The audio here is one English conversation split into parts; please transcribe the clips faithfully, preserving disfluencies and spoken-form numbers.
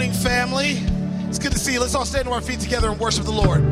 morning, family. It's good to see you. Let's all stand to our feet together and worship the Lord.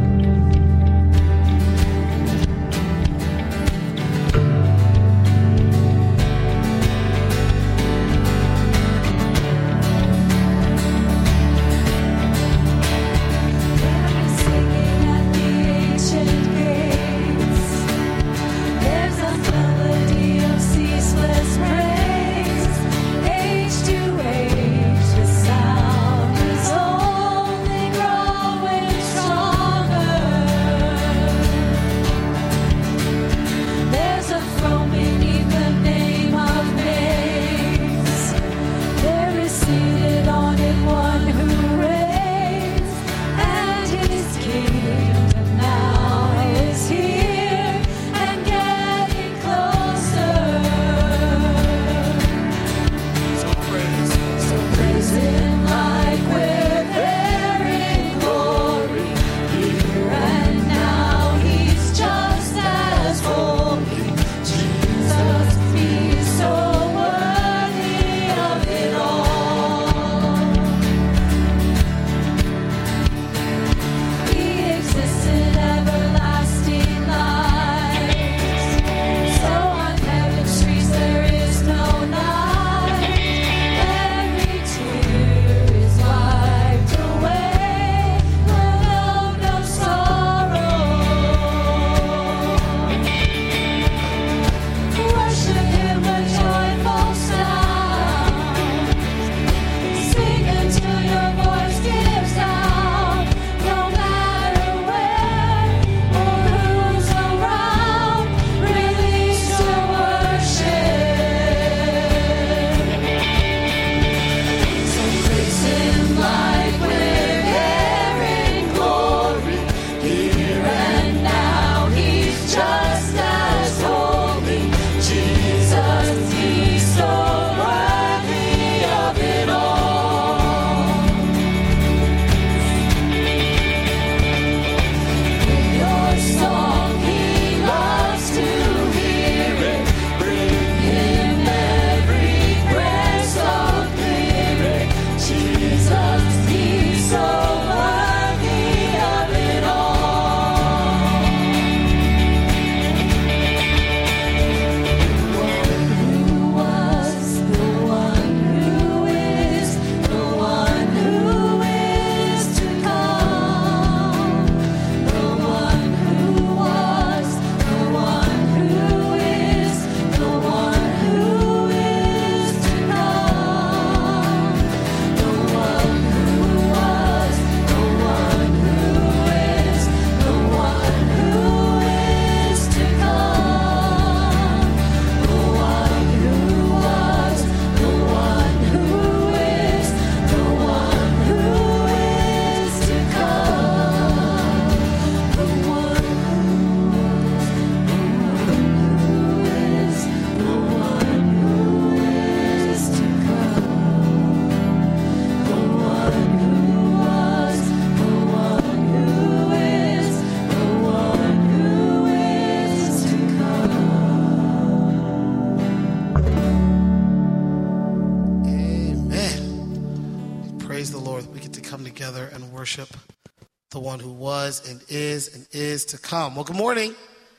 The one who was and is and is to come. Well, good morning.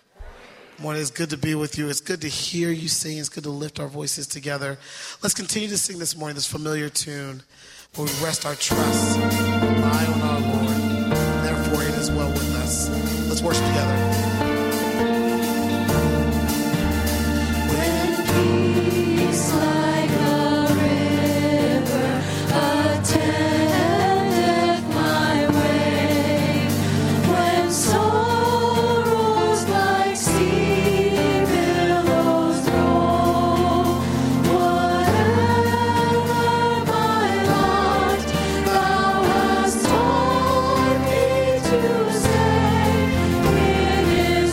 Good morning. It's good to be with you. It's good to hear you sing. It's good to lift our voices together. Let's continue to sing this morning, this familiar tune where we rest our trust, rely on our Lord. Therefore, it is well with us. Let's worship together. When peace like a river attendeth my way, when sorrows like sea billows roll, whatever my lot, thou hast taught me to say, it is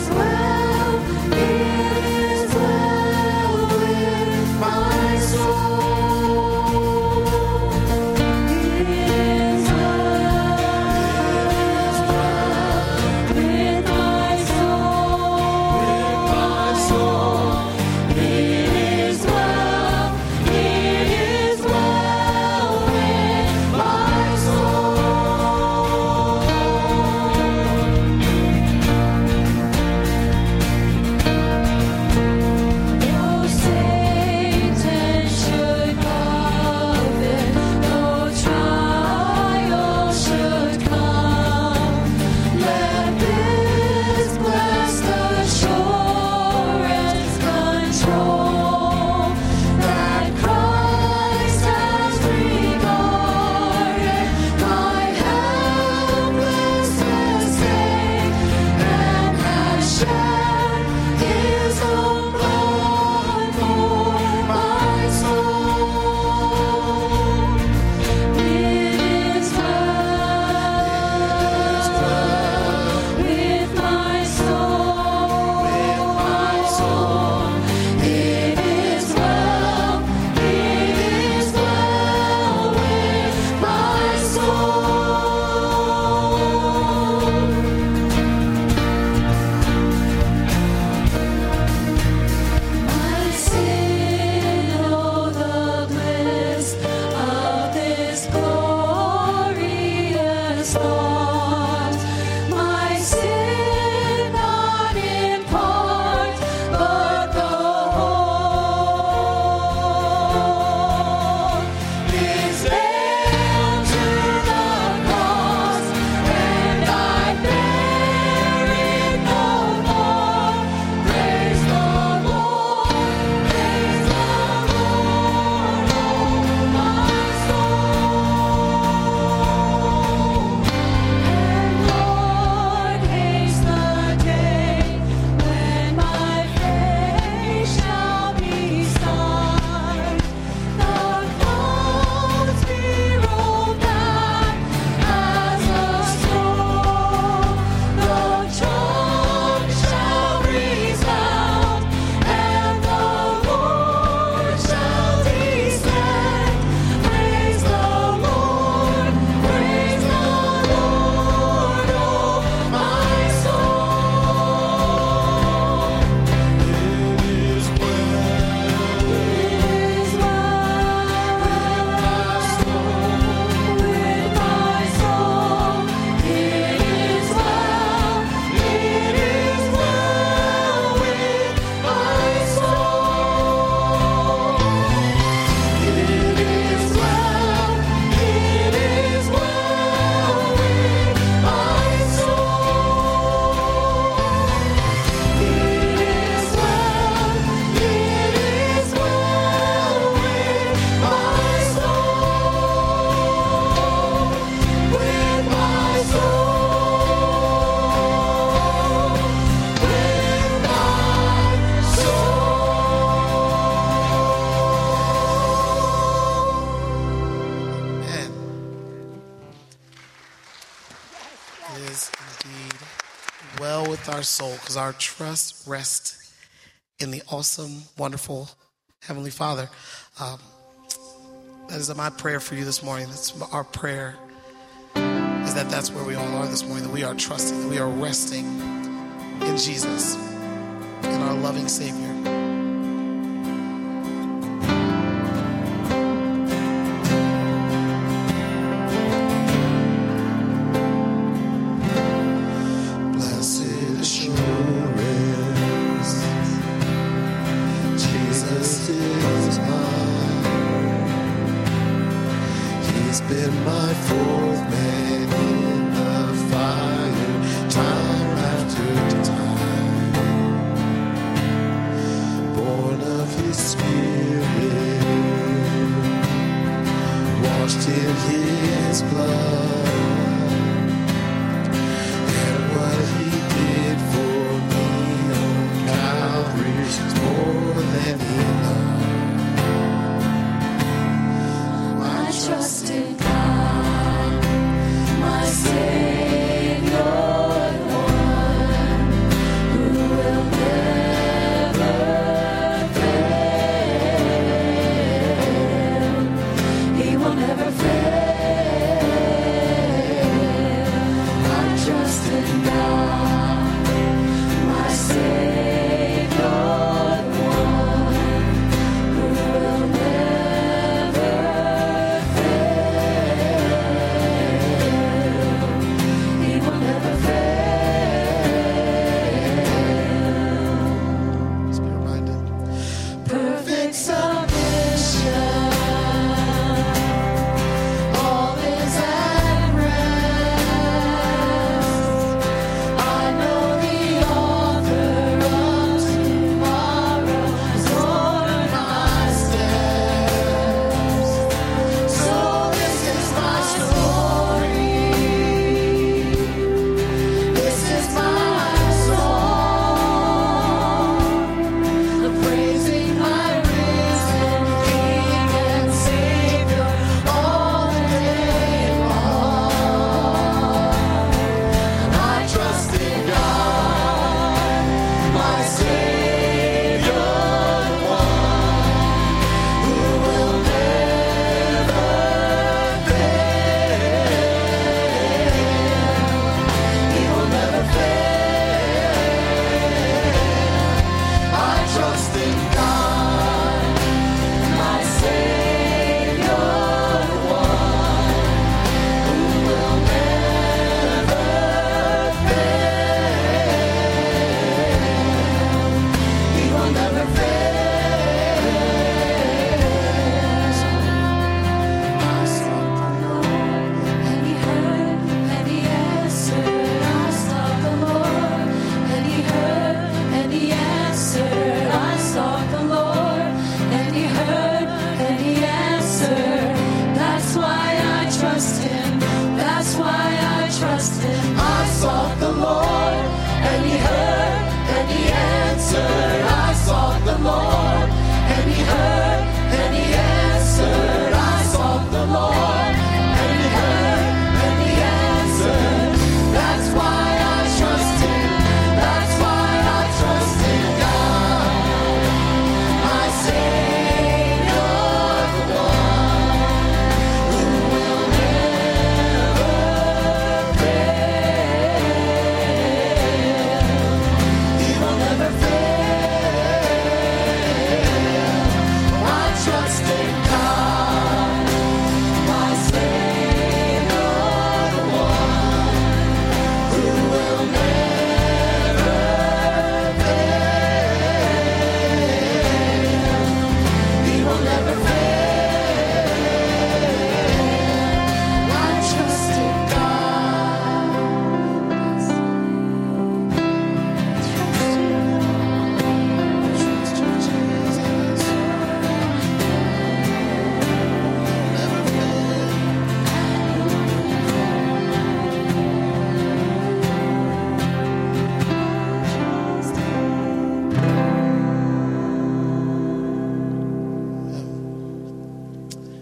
well with our soul, because our trust rests in the awesome, wonderful Heavenly Father. Um, that is my prayer for you this morning. That's our prayer, is that that's where we all are this morning, that we are trusting, that we are resting in Jesus, in our loving Savior.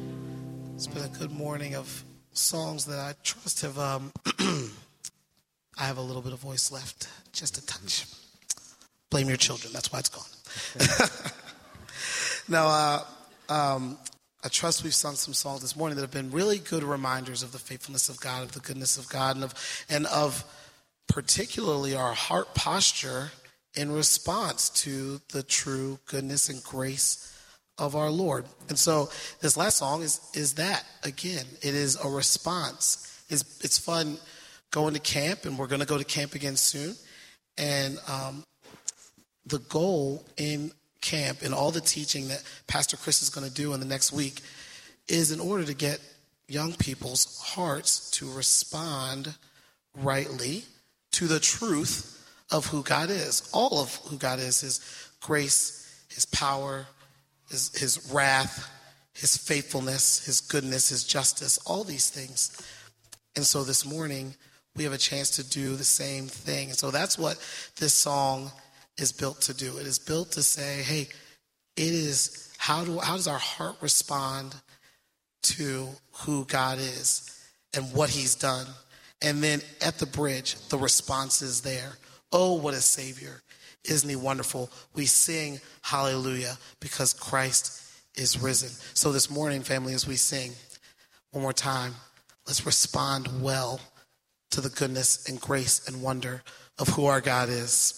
It's been a good morning of songs that I trust have um, I have a little bit of voice left, just a touch. Blame your children. That's why it's gone. Now, uh, um, I trust we've sung some songs this morning that have been really good reminders of the faithfulness of God, of the goodness of God, and of, and of particularly our heart posture in response to the true goodness and grace of our Lord. And so this last song is is that, again. It is a response. It's, it's fun going to camp, and we're going to go to camp again soon. And um, the goal in camp and all the teaching that Pastor Chris is going to do in the next week is in order to get young people's hearts to respond rightly to the truth of who God is. All of who God is, his grace, his power, his, his wrath, his faithfulness, his goodness, his justice, all these things. And so this morning, we have a chance to do the same thing. And so that's what this song is built to do. It is built to say, hey, it is, how do how does our heart respond to who God is and what he's done? And then at the bridge, the response is there. Oh, what a Savior. Isn't he wonderful? We sing hallelujah because Christ is risen. So this morning, family, as we sing one more time, let's respond well to the goodness and grace and wonder of who our God is.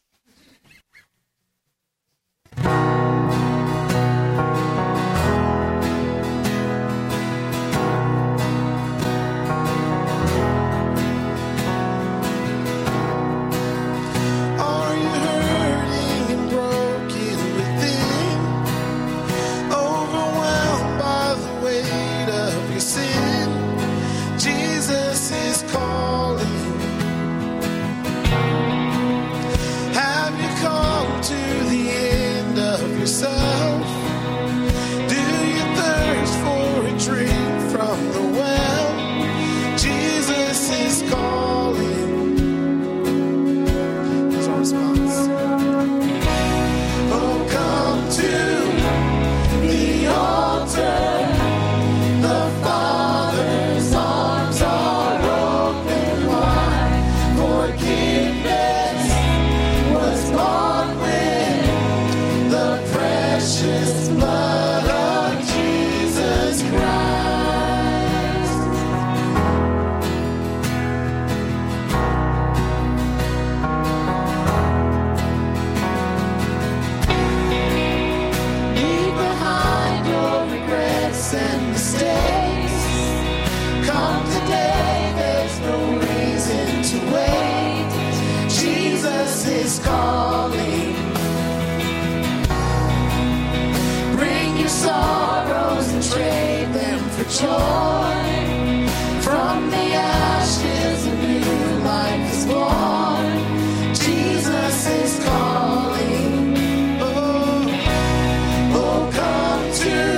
Joy from the ashes, a new life is born. Jesus is calling. Oh, oh, come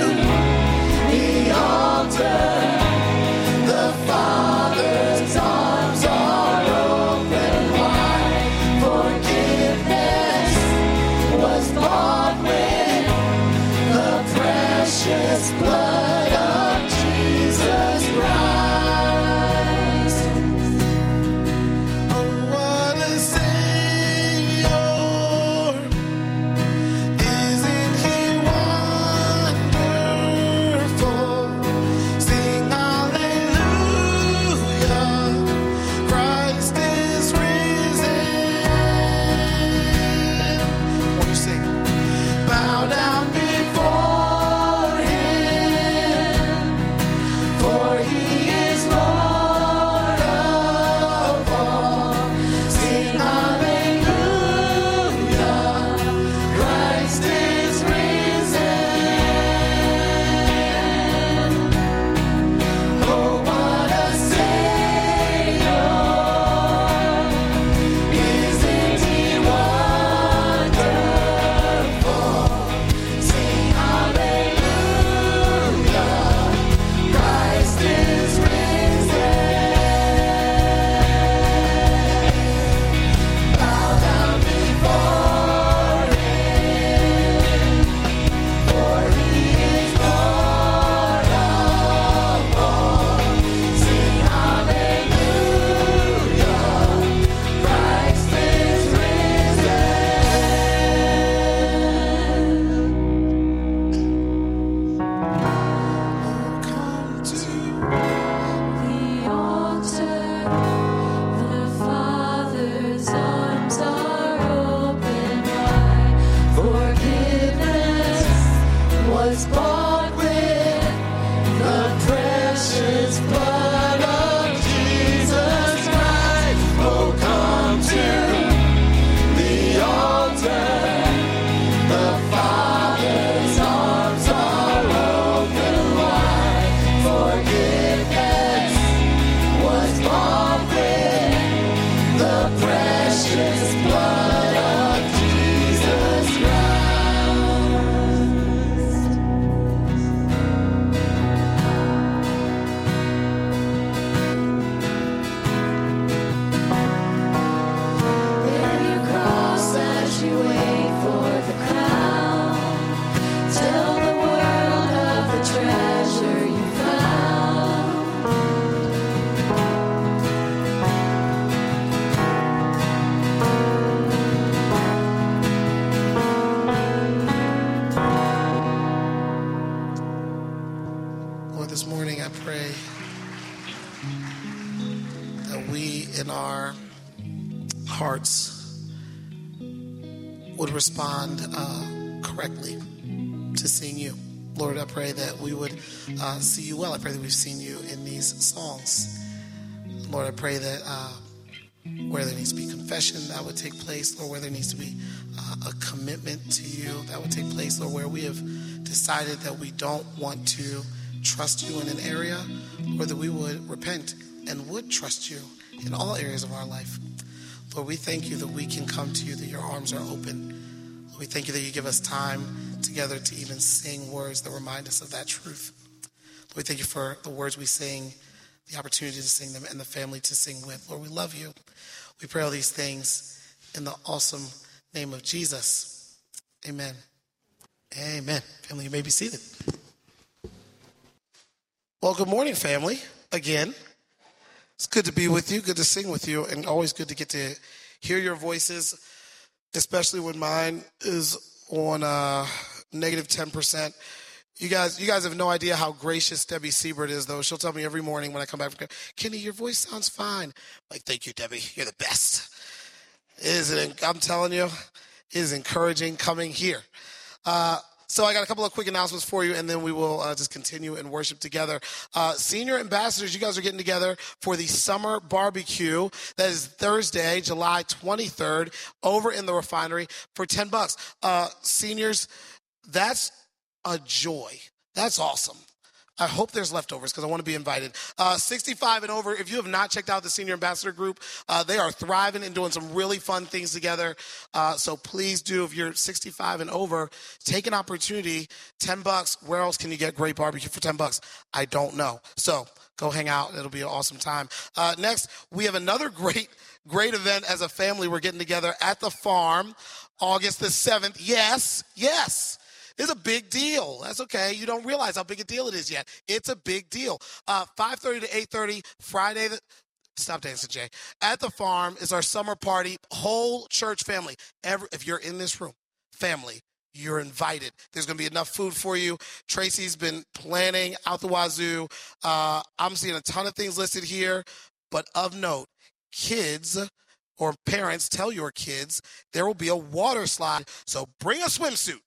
to the altar. The Father's arms are open wide. Forgiveness was bought with the precious blood of Jesus. blood of Jesus Christ. Oh, come to the altar. The Father's arms are open wide. Forgiveness was bought with the precious blood of Jesus Christ. Bear your cross as you wait for the crown. Tell the world of the treasure you found. Lord, this morning I pray that we in our hearts would respond uh, correctly to seeing you. Lord, I pray that we would uh, see you well. I pray that we've seen you in these songs. Lord, I pray that uh, where there needs to be confession, that would take place. Lord, where there needs to be uh, a commitment to you, that would take place. Lord, where we have decided that we don't want to trust you in an area, or that we would repent and would trust you in all areas of our life. Lord, we thank you that we can come to you, that your arms are open. Lord, we thank you that you give us time together to even sing words that remind us of that truth. Lord, we thank you for the words we sing, the opportunity to sing them, and the family to sing with. Lord, we love you. We pray all these things in the awesome name of Jesus. Amen. Amen. Family, you may be seated. Well, good morning, family, again. It's good to be with you, good to sing with you, and always good to get to hear your voices, especially when mine is on uh, negative ten percent. You guys you guys have no idea how gracious Debbie Siebert is, though. She'll tell me every morning when I come back from Kenny, your voice sounds fine. I'm like, thank you, Debbie. You're the best. It is, I'm telling you, it is encouraging coming here. Uh, So I got a couple of quick announcements for you, and then we will uh, just continue and worship together. Uh, senior ambassadors, you guys are getting together for the summer barbecue. That is Thursday, July twenty-third, over in the refinery for ten bucks. Uh, seniors, that's a joy. That's awesome. I hope there's leftovers because I want to be invited. Uh, sixty-five and over, if you have not checked out the Senior Ambassador Group, uh, they are thriving and doing some really fun things together. Uh, so please do, if you're sixty-five and over, take an opportunity. ten bucks, where else can you get great barbecue for ten bucks? I don't know. So go hang out. It'll be an awesome time. Uh, next, we have another great, great event as a family. We're getting together at the farm August the seventh. Yes, yes. It's a big deal. That's okay. You don't realize how big a deal it is yet. It's a big deal. Uh, five thirty to eight thirty, Friday. The, stop dancing, Jay. At the farm is our summer party. Whole church family. Every, if you're in this room, family, you're invited. There's going to be enough food for you. Tracy's been planning out the wazoo. Uh, I'm seeing a ton of things listed here. But of note, kids or parents, tell your kids there will be a water slide. So bring a swimsuit.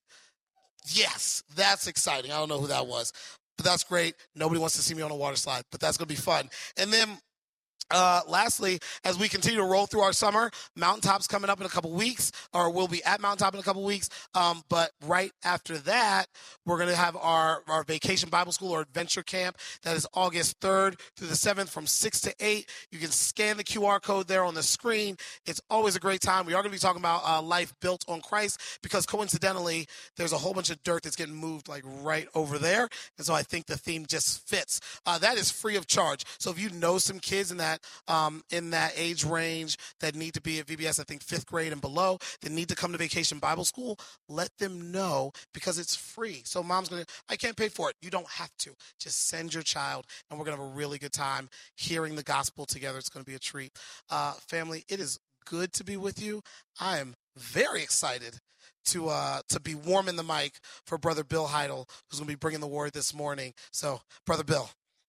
Yes, that's exciting. I don't know who that was, but that's great. Nobody wants to see me on a water slide, but that's going to be fun. And then Uh, lastly, as we continue to roll through our summer, Mountaintop's coming up in a couple weeks, or we'll be at Mountaintop in a couple weeks. Um, but right after that, we're going to have our, our Vacation Bible School or Adventure Camp. That is August third through the seventh from six to eight. You can scan the Q R code there on the screen. It's always a great time. We are going to be talking about uh, life built on Christ because coincidentally, there's a whole bunch of dirt that's getting moved like right over there. And so I think the theme just fits. Uh, that is free of charge. So if you know some kids in that Um, in that age range that need to be at V B S, I think fifth grade and below, that need to come to Vacation Bible School, let them know because it's free. So mom's going to, I can't pay for it. You don't have to. Just send your child, and we're going to have a really good time hearing the gospel together. It's going to be a treat. Uh, family, it is good to be with you. I am very excited to uh, to be warming the mic for Brother Bill Heidel, who's going to be bringing the word this morning. So, Brother Bill.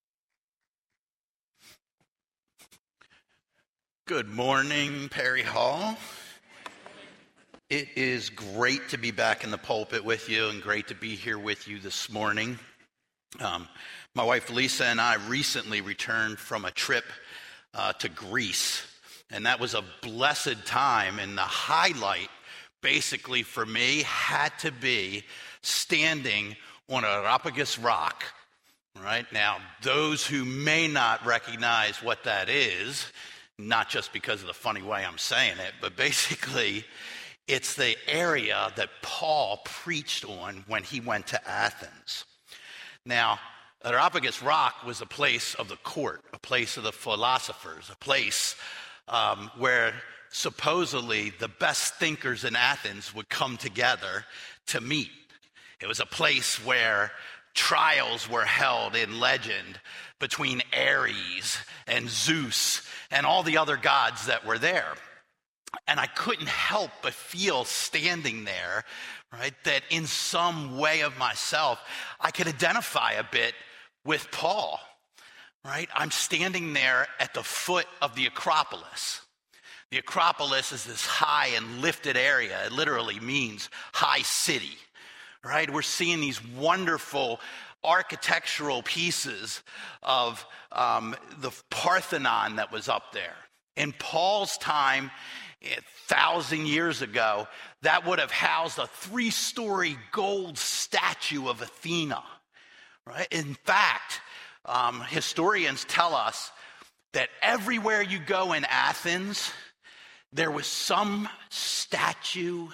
Good morning, Perry Hall. It is great to be back in the pulpit with you and great to be here with you this morning. Um, My wife Lisa and I recently returned from a trip uh, to Greece, and that was a blessed time. And the highlight, basically for me, had to be standing on Areopagus Rock. Right now, those who may not recognize what that is, not just because of the funny way I'm saying it, but basically, it's the area that Paul preached on when he went to Athens. Now, Areopagus Rock was a place of the court, a place of the philosophers, a place um, where supposedly the best thinkers in Athens would come together to meet. It was a place where trials were held in legend between Ares and Zeus and all the other gods that were there. And I couldn't help but feel standing there, right, that in some way of myself, I could identify a bit with Paul, right? I'm standing there at the foot of the Acropolis. The Acropolis is this high and lifted area. It literally means high city, right? We're seeing these wonderful architectural pieces of um, the Parthenon that was up there. In Paul's time, a thousand years ago, that would have housed a three-story gold statue of Athena, right? In fact, um, historians tell us that everywhere you go in Athens, there was some statue,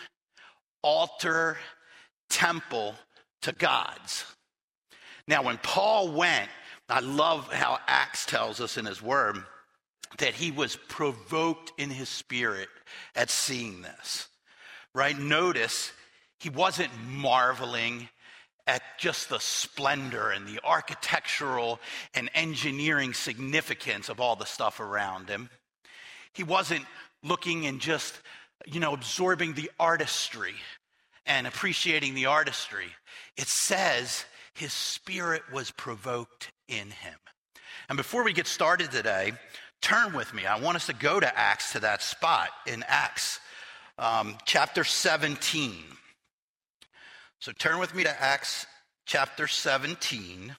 altar, temple to gods. Now, when Paul went, I love how Acts tells us in his word that he was provoked in his spirit at seeing this, right? Notice he wasn't marveling at just the splendor and the architectural and engineering significance of all the stuff around him. He wasn't looking and just, you know, absorbing the artistry and appreciating the artistry. It says his spirit was provoked in him. And before we get started today, turn with me. I want us to go to Acts, to that spot in Acts um, chapter seventeen. So turn with me to Acts chapter seventeen.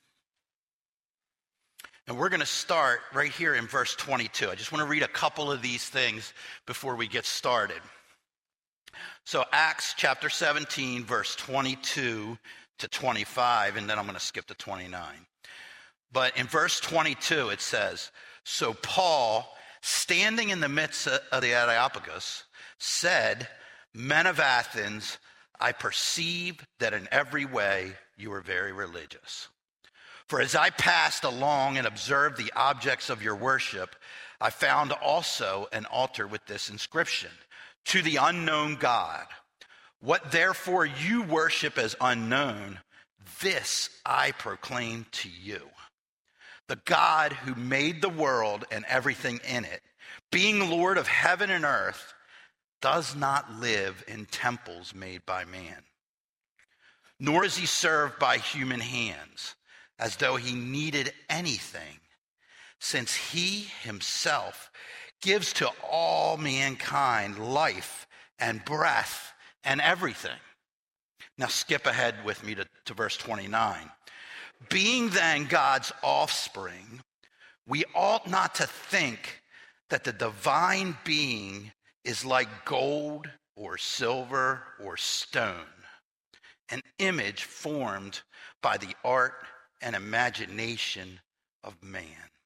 And we're going to start right here in verse twenty-two. I just want to read a couple of these things before we get started. So Acts chapter seventeen, verse twenty-two to twenty-five, and then I'm going to skip to twenty-nine. But in verse twenty-two, it says, "So Paul, standing in the midst of the Areopagus, said, 'Men of Athens, I perceive that in every way you are very religious. For as I passed along and observed the objects of your worship, I found also an altar with this inscription, to the unknown God. What therefore you worship as unknown, this I proclaim to you. The God who made the world and everything in it, being Lord of heaven and earth, does not live in temples made by man. Nor is he served by human hands, as though he needed anything, since he himself gives to all mankind life and breath and everything.'" Now skip ahead with me to, to verse twenty-nine. "Being then God's offspring, we ought not to think that the divine being is like gold or silver or stone, an image formed by the art and imagination of man."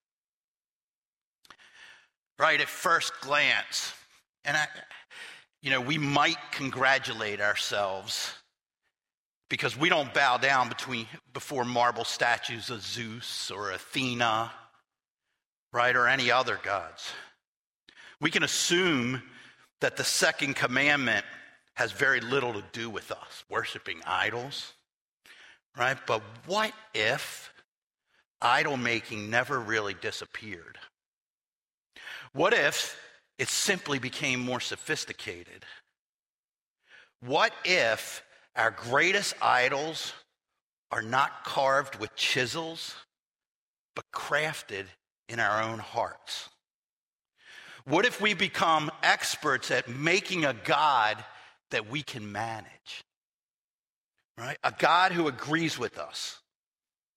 Right, at first glance, and I, you know, we might congratulate ourselves because we don't bow down between before marble statues of Zeus or Athena, right, or any other gods. We can assume that the second commandment has very little to do with us worshiping idols, right? But what if idol making never really disappeared? What if it simply became more sophisticated? What if our greatest idols are not carved with chisels, but crafted in our own hearts? What if we become experts at making a God that we can manage? Right? A God who agrees with us,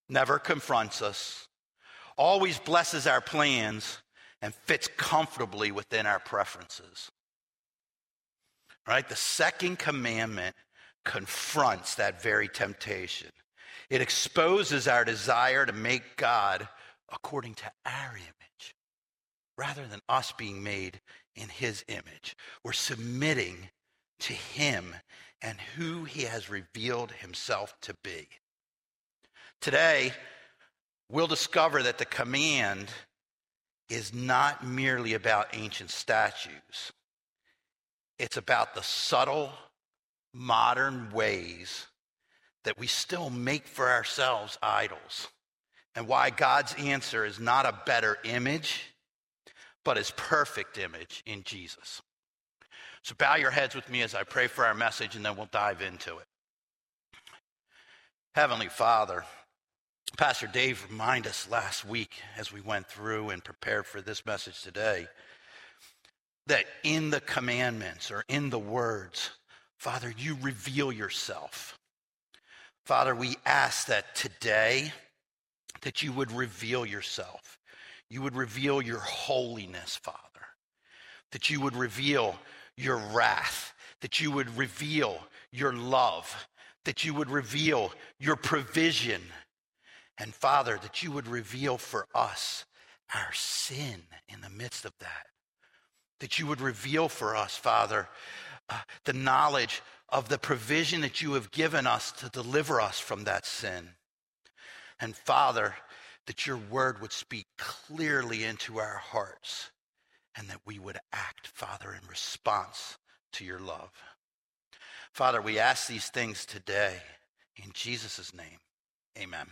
never confronts us, always blesses our plans, and fits comfortably within our preferences. Right? The second commandment confronts that very temptation. It exposes our desire to make God according to our image, rather than us being made in his image. We're submitting to him and who he has revealed himself to be. Today, we'll discover that the command is not merely about ancient statues. It's about the subtle, modern ways that we still make for ourselves idols, and why God's answer is not a better image, but his perfect image in Jesus. So bow your heads with me as I pray for our message, and then we'll dive into it. Heavenly Father, Pastor Dave reminded us last week as we went through and prepared for this message today that in the commandments or in the words, Father, you reveal yourself. Father, we ask that today that you would reveal yourself. You would reveal your holiness, Father. That you would reveal your wrath. That you would reveal your love. That you would reveal your provision. And Father, that you would reveal for us our sin in the midst of that. That you would reveal for us, Father, uh, the knowledge of the provision that you have given us to deliver us from that sin. And Father, that your word would speak clearly into our hearts and that we would act, Father, in response to your love. Father, we ask these things today in Jesus' name. Amen.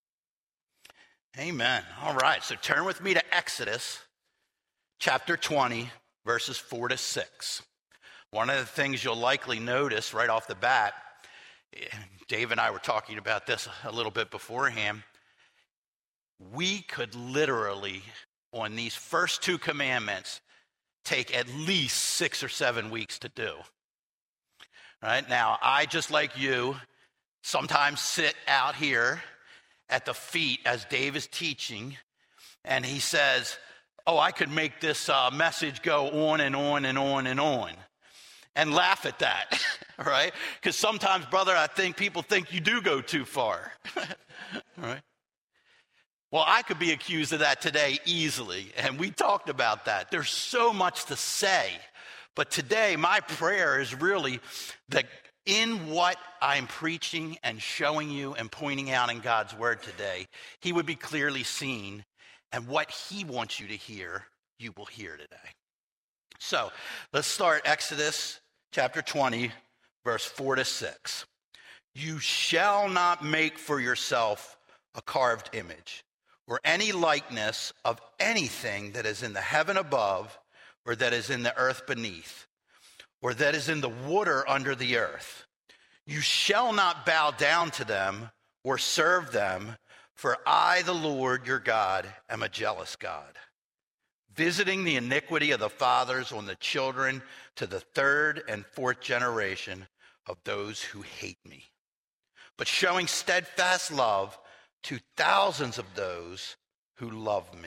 Amen. All right, so turn with me to Exodus chapter twenty, verses four to six. One of the things you'll likely notice right off the bat, Dave and I were talking about this a little bit beforehand, we could literally, on these first two commandments, take at least six or seven weeks to do. Right? Now, I, just like you, sometimes sit out here at the feet as Dave is teaching, and he says, oh, I could make this uh, message go on and on and on and on, and laugh at that, right? Because sometimes, brother, I think people think you do go too far, right? Well, I could be accused of that today easily, and we talked about that. There's so much to say, but today my prayer is really that in what I'm preaching and showing you and pointing out in God's word today, he would be clearly seen, and what he wants you to hear, you will hear today. So let's start Exodus chapter twenty, verse four to six. You shall not make for yourself a carved image or any likeness of anything that is in the heaven above, or that is in the earth beneath, or that is in the water under the earth. You shall not bow down to them or serve them, for I, the Lord your God, am a jealous God, visiting the iniquity of the fathers on the children to the third and fourth generation of those who hate me, but showing steadfast love to thousands of those who love me.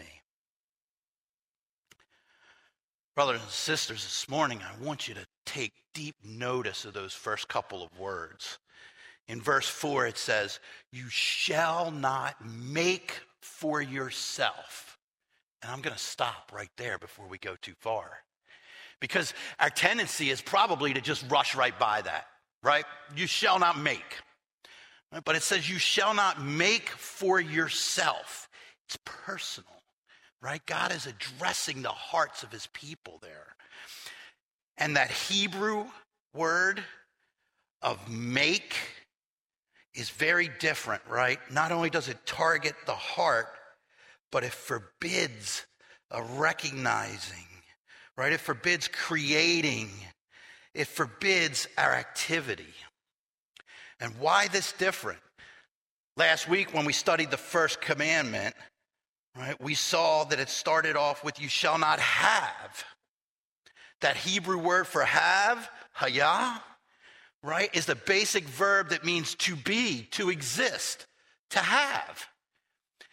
Brothers and sisters, this morning I want you to take deep notice of those first couple of words. In verse four it says, you shall not make for yourself. And I'm going to stop right there before we go too far. Because our tendency is probably to just rush right by that, right? You shall not make. But it says you shall not make for yourself. It's personal. Right? God is addressing the hearts of his people there. And that Hebrew word of make is very different, right? Not only does it target the heart, but it forbids a recognizing, right? It forbids creating. It forbids our activity. And why this different? Last week when we studied the first commandment, right, we saw that it started off with you shall not have. That Hebrew word for have, hayah, right, is the basic verb that means to be, to exist, to have.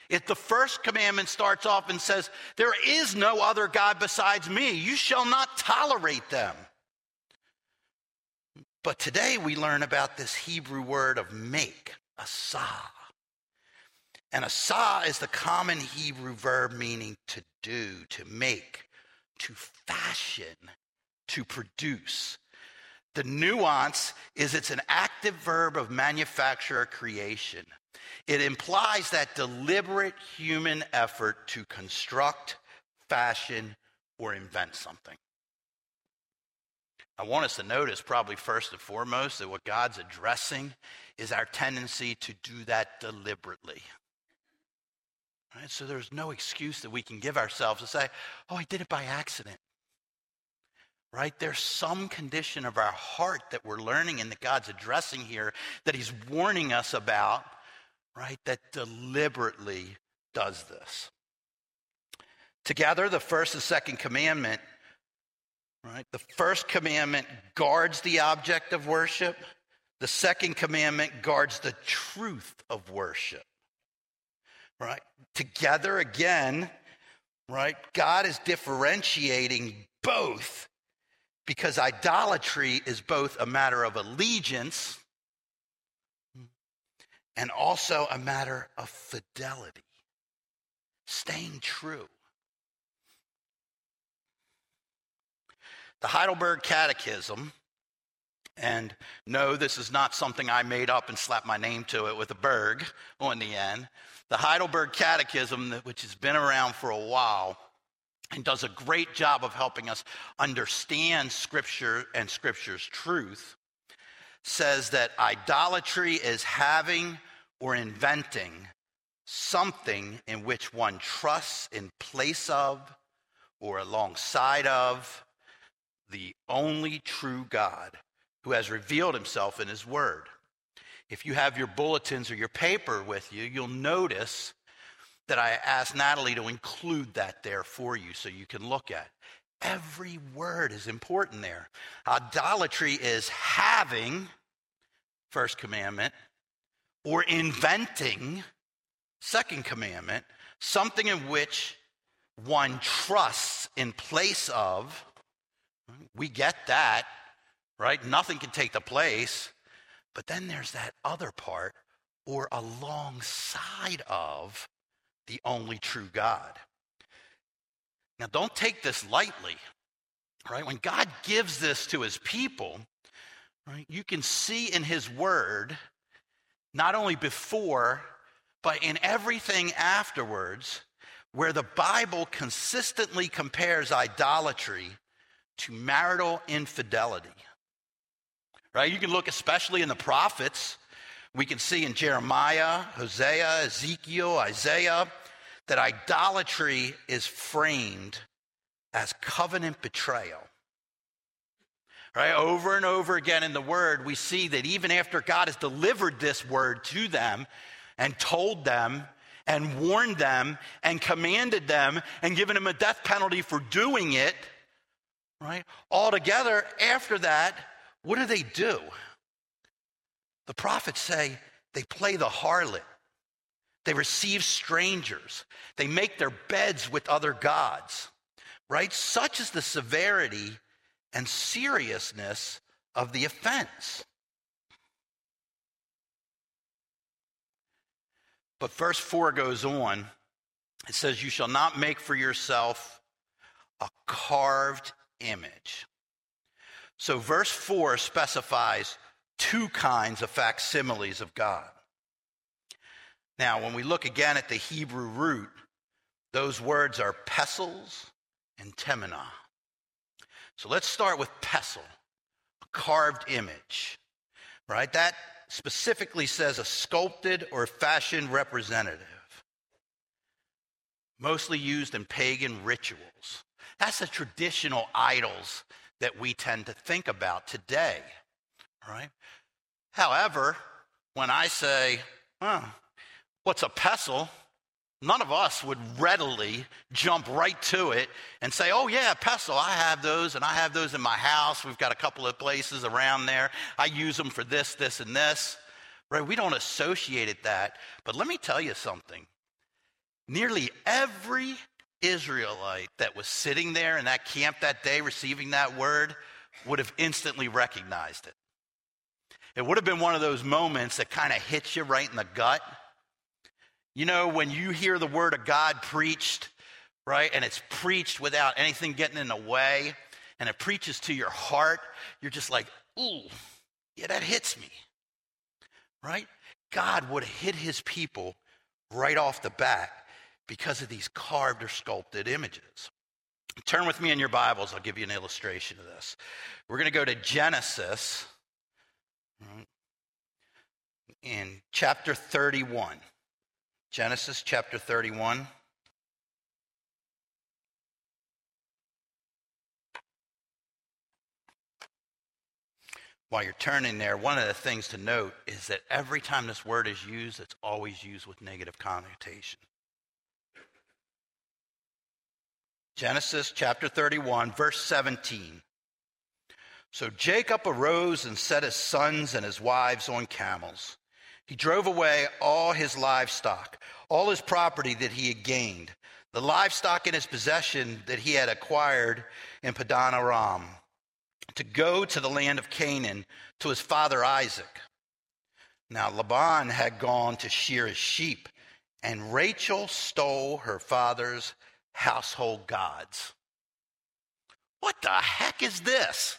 If the first commandment starts off and says, there is no other God besides me, you shall not tolerate them. But today we learn about this Hebrew word of make, asah. And asah is the common Hebrew verb meaning to do, to make, to fashion, to produce. The nuance is it's an active verb of manufacture or creation. It implies that deliberate human effort to construct, fashion, or invent something. I want us to notice probably first and foremost that what God's addressing is our tendency to do that deliberately. Right? So there's no excuse that we can give ourselves to say, oh, I did it by accident. Right? There's some condition of our heart that we're learning and that God's addressing here that he's warning us about, right, that deliberately does this. Together, the first and second commandment, right? The first commandment guards the object of worship. The second commandment guards the truth of worship. Right? Together again, right? God is differentiating both because idolatry is both a matter of allegiance and also a matter of fidelity, staying true. The Heidelberg Catechism, and no, this is not something I made up and slapped my name to it with a berg on the end. The Heidelberg Catechism, which has been around for a while and does a great job of helping us understand Scripture and Scripture's truth, says that idolatry is having or inventing something in which one trusts in place of or alongside of the only true God who has revealed himself in his word. If you have your bulletins or your paper with you, you'll notice that I asked Natalie to include that there for you so you can look at. Every word is important there. Idolatry is having, first commandment, or inventing, second commandment, something in which one trusts in place of. We get that, right? Nothing can take the place. But then there's that other part, or alongside of the only true God. Now, don't take this lightly, right? When God gives this to his people, right, you can see in his word, not only before, but in everything afterwards, where the Bible consistently compares idolatry to marital infidelity. Right? You can look especially in the prophets. We can see in Jeremiah, Hosea, Ezekiel, Isaiah, that idolatry is framed as covenant betrayal. Right? Over and over again in the word, we see that even after God has delivered this word to them and told them and warned them and commanded them and given them a death penalty for doing it, right? Altogether, after that, what do they do? The prophets say they play the harlot. They receive strangers. They make their beds with other gods, right? Such is the severity and seriousness of the offense. But verse four goes on. It says, you shall not make for yourself a carved image. So verse four specifies two kinds of facsimiles of God. Now, when we look again at the Hebrew root, those words are pesels and temenah. So let's start with pesel, a carved image, right? That specifically says a sculpted or fashioned representative, mostly used in pagan rituals. That's the traditional idols that we tend to think about today, right? However, when I say, oh, what's a pestle? None of us would readily jump right to it and say, oh yeah, pestle, I have those and I have those in my house. We've got a couple of places around there. I use them for this, this, and this, right? We don't associate it that. But let me tell you something. nearly every Israelite that was sitting there in that camp that day receiving that word would have instantly recognized it. It would have been one of those moments that kind of hits you right in the gut. You know, when you hear the word of God preached, right, and it's preached without anything getting in the way, and it preaches to your heart, you're just like, ooh, yeah, that hits me, right? God would have hit his people right off the bat because of these carved or sculpted images. Turn with me in your Bibles. I'll give you an illustration of this. We're going to go to Genesis in chapter thirty-one. Genesis chapter thirty-one. While you're turning there, one of the things to note is that every time this word is used, it's always used with negative connotation. Genesis chapter thirty-one, verse seventeen. So Jacob arose and set his sons and his wives on camels. He drove away all his livestock, all his property that he had gained, the livestock in his possession that he had acquired in Padan Aram, to go to the land of Canaan to his father Isaac. Now Laban had gone to shear his sheep, and Rachel stole her father's household gods. What the heck is this?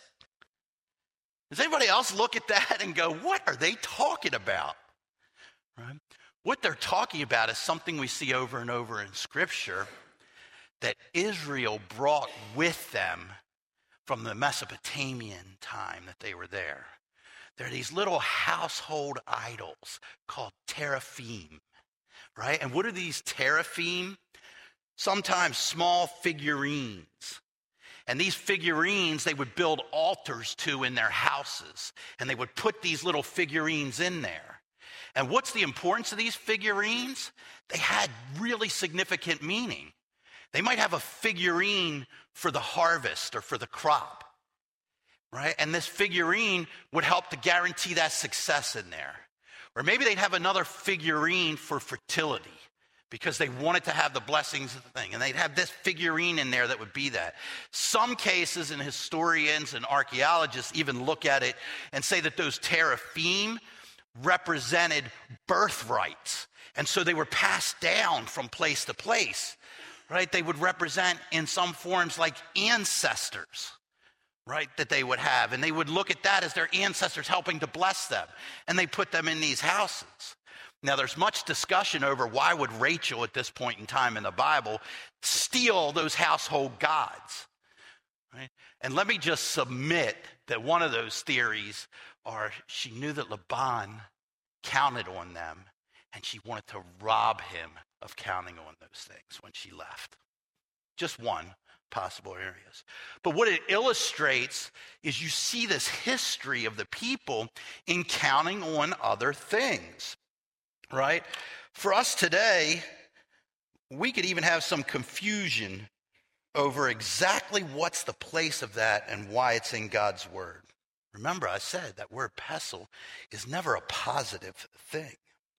Does anybody else look at that and go, what are they talking about? Right? What they're talking about is something we see over and over in Scripture that Israel brought with them from the Mesopotamian time that they were there. There are these little household idols called teraphim, right? And what are these teraphim? Sometimes small figurines. And these figurines, they would build altars to in their houses. And they would put these little figurines in there. And what's the importance of these figurines? They had really significant meaning. They might have a figurine for the harvest or for the crop, right? And this figurine would help to guarantee that success in there. Or maybe they'd have another figurine for fertility because they wanted to have the blessings of the thing. And they'd have this figurine in there that would be that. Some cases, and historians and archaeologists even look at it and say that those teraphim represented birthrights. And so they were passed down from place to place, right? They would represent in some forms like ancestors, right, that they would have. And they would look at that as their ancestors helping to bless them. And they put them in these houses. Now, there's much discussion over why would Rachel at this point in time in the Bible steal those household gods, right? And let me just submit that one of those theories are she knew that Laban counted on them and she wanted to rob him of counting on those things when she left. Just one possible areas. But what it illustrates is you see this history of the people in counting on other things. Right? For us today, we could even have some confusion over exactly what's the place of that and why it's in God's word. Remember, I said that word pestle is never a positive thing.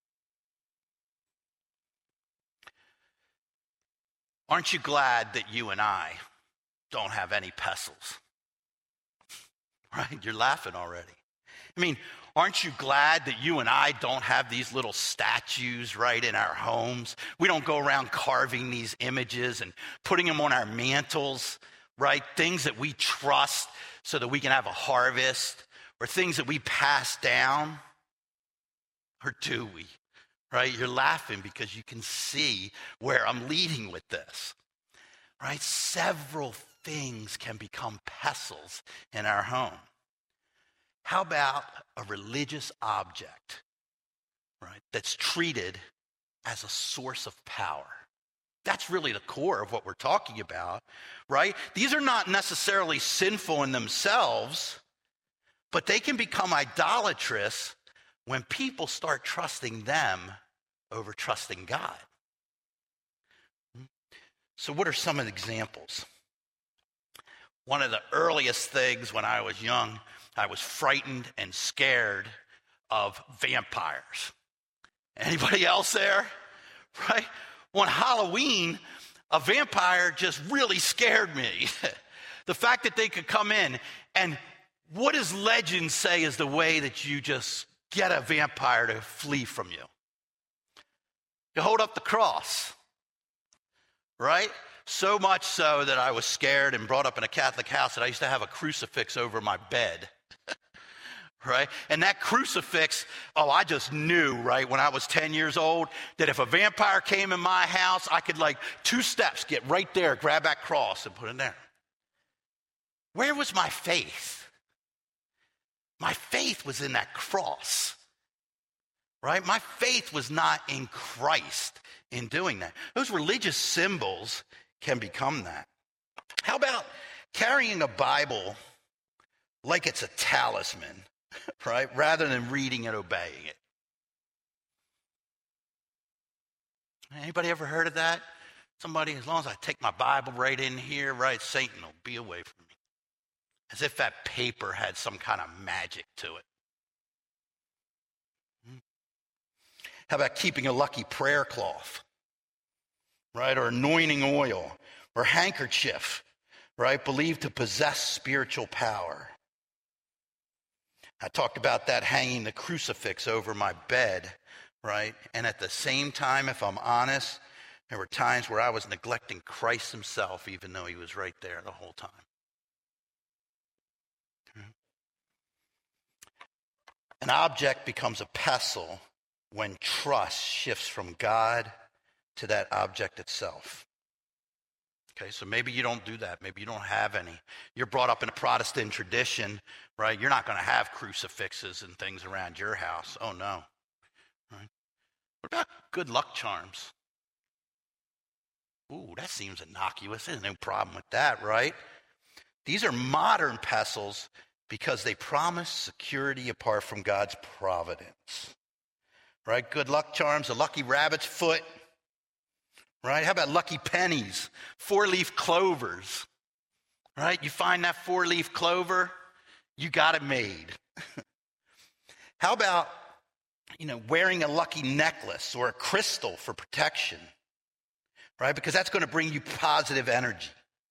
Aren't you glad that you and I don't have any pestles? Right? You're laughing already. I mean, aren't you glad that you and I don't have these little statues, right, in our homes? We don't go around carving these images and putting them on our mantles, right? Things that we trust so that we can have a harvest, or things that we pass down. Or do we? Right? You're laughing because you can see where I'm leading with this. Right? Several things can become pestles in our home. How about a religious object, right, that's treated as a source of power? That's really the core of what we're talking about, right? These are not necessarily sinful in themselves, but they can become idolatrous when people start trusting them over trusting God. So what are some of the examples? One of the earliest things when I was young, I was frightened and scared of vampires. Anybody else there? Right? On Halloween, a vampire just really scared me. The fact that they could come in, and what does legend say is the way that you just get a vampire to flee from you? You hold up the cross, right? So much so that I was scared and brought up in a Catholic house that I used to have a crucifix over my bed, right? And that crucifix, oh, I just knew, right, when I was ten years old, that if a vampire came in my house, I could, like, two steps, get right there, grab that cross and put it there. Where was my faith? My faith was in that cross, right? My faith was not in Christ in doing that. Those religious symbols can become that. How about carrying a Bible like it's a talisman, right? Rather than reading and obeying it. Anybody ever heard of that? Somebody, as long as I take my Bible right in here, right, Satan will be away from me. As if that paper had some kind of magic to it. How about keeping a lucky prayer cloth, right? Or anointing oil, or handkerchief, right? Believed to possess spiritual power. I talked about that hanging the crucifix over my bed, right? And at the same time, if I'm honest, there were times where I was neglecting Christ himself, even though he was right there the whole time. An object becomes a pestle when trust shifts from God to that object itself. Okay, so maybe you don't do that. Maybe you don't have any. You're brought up in a Protestant tradition, right? You're not going to have crucifixes and things around your house. Oh, no. Right? What about good luck charms? Ooh, that seems innocuous. There's no problem with that, right? These are modern pestles because they promise security apart from God's providence. Right? Good luck charms, a lucky rabbit's foot. Right? How about lucky pennies, four-leaf clovers? Right? You find that four-leaf clover, you got it made. How about, you know, wearing a lucky necklace or a crystal for protection? Right? Because that's going to bring you positive energy.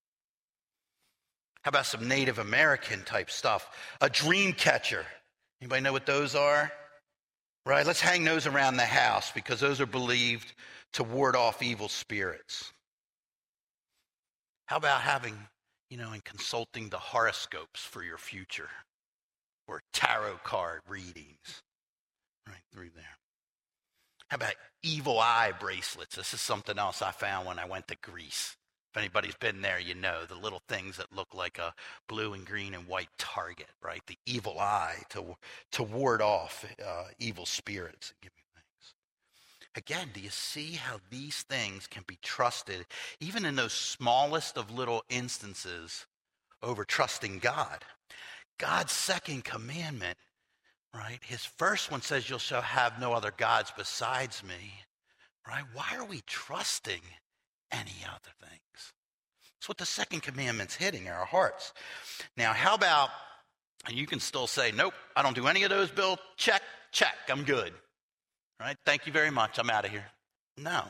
How about some Native American type stuff? A dream catcher. Anybody know what those are? Right? Let's hang those around the house because those are believed to ward off evil spirits. How about having, you know, and consulting the horoscopes for your future or tarot card readings? Right through there. How about evil eye bracelets? This is something else I found when I went to Greece. If anybody's been there, you know, the little things that look like a blue and green and white target, right? The evil eye to, to ward off uh, evil spirits and give you things. Again, do you see how these things can be trusted, even in those smallest of little instances, over trusting God? God's second commandment, right? His first one says, you shall have no other gods besides me, right? Why are we trusting any other things? That's what the second commandment's hitting our hearts. Now, how about, and you can still say, nope, I don't do any of those, Bill. Check, check, I'm good. All right, thank you very much. I'm out of here. No.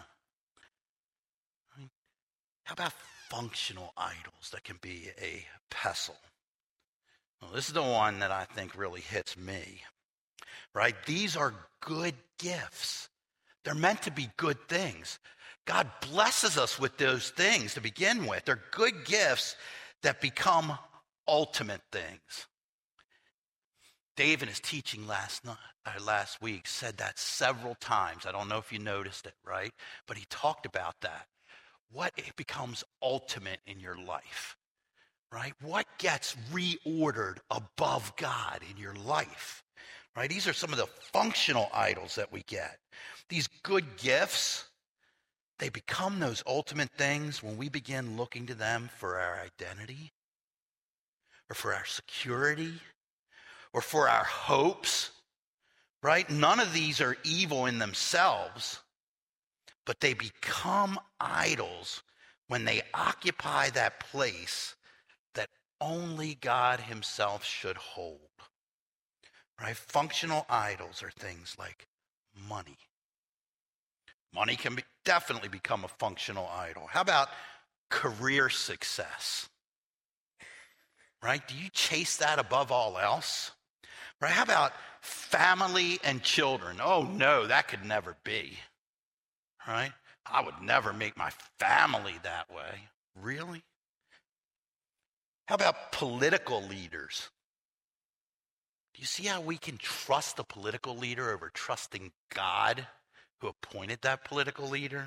How about functional idols that can be a pestle? Well, this is the one that I think really hits me, right? These are good gifts. They're meant to be good things. God blesses us with those things to begin with. They're good gifts that become ultimate things. Dave in his teaching last night, or last week said that several times. I don't know if you noticed it, right? But he talked about that. What it becomes ultimate in your life, right? What gets reordered above God in your life, right? These are some of the functional idols that we get. These good gifts, they become those ultimate things when we begin looking to them for our identity or for our security or for our hopes, right? None of these are evil in themselves, but they become idols when they occupy that place that only God himself should hold, right? Functional idols are things like money, Money can be, definitely become a functional idol. How about career success? Right? Do you chase that above all else? Right? How about family and children? Oh no, that could never be. Right? I would never make my family that way. Really? How about political leaders? Do you see how we can trust the political leader over trusting God who appointed that political leader?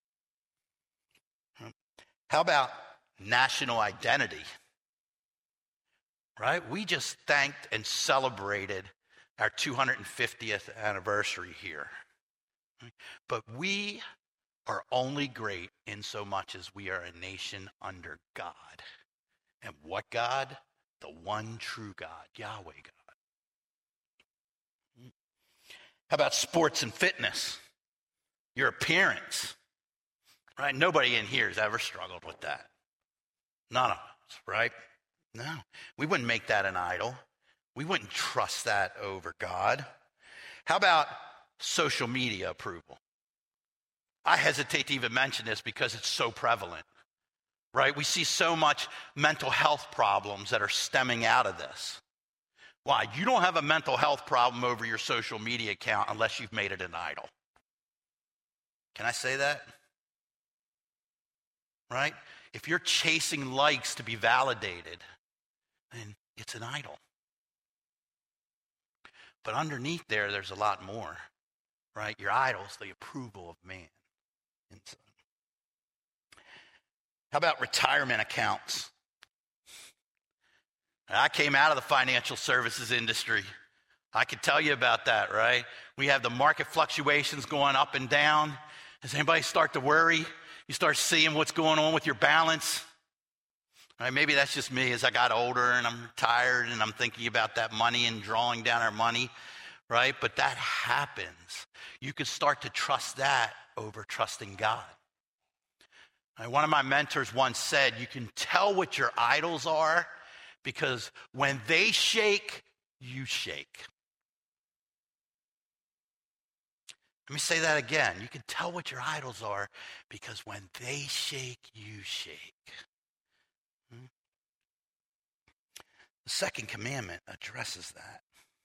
How about national identity? Right? We just thanked and celebrated our two hundred fiftieth anniversary here. But we are only great in so much as we are a nation under God. And what God? The one true God, Yahweh God. How about sports and fitness? Your appearance, right? Nobody in here has ever struggled with that. None of us, right? No, we wouldn't make that an idol. We wouldn't trust that over God. How about social media approval? I hesitate to even mention this because it's so prevalent, right? We see so much mental health problems that are stemming out of this. Why? You don't have a mental health problem over your social media account unless you've made it an idol. Can I say that? Right? If you're chasing likes to be validated, then it's an idol. But underneath there, there's a lot more, right? Your idol's the approval of man. How about retirement accounts? I came out of the financial services industry. I could tell you about that, right? We have the market fluctuations going up and down. Does anybody start to worry? You start seeing what's going on with your balance. Right, maybe that's just me as I got older and I'm retired and I'm thinking about that money and drawing down our money, right? But that happens. You can start to trust that over trusting God. Right, one of my mentors once said, you can tell what your idols are because when they shake, you shake. Let me say that again. You can tell what your idols are because when they shake, you shake. Hmm? The second commandment addresses that.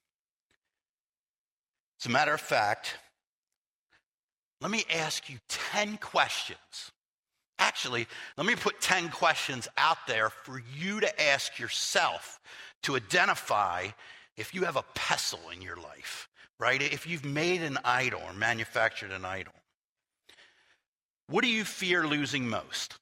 As a matter of fact, let me ask you ten questions. Actually, let me put ten questions out there for you to ask yourself to identify if you have a pestle in your life, right? If you've made an idol or manufactured an idol. What do you fear losing most?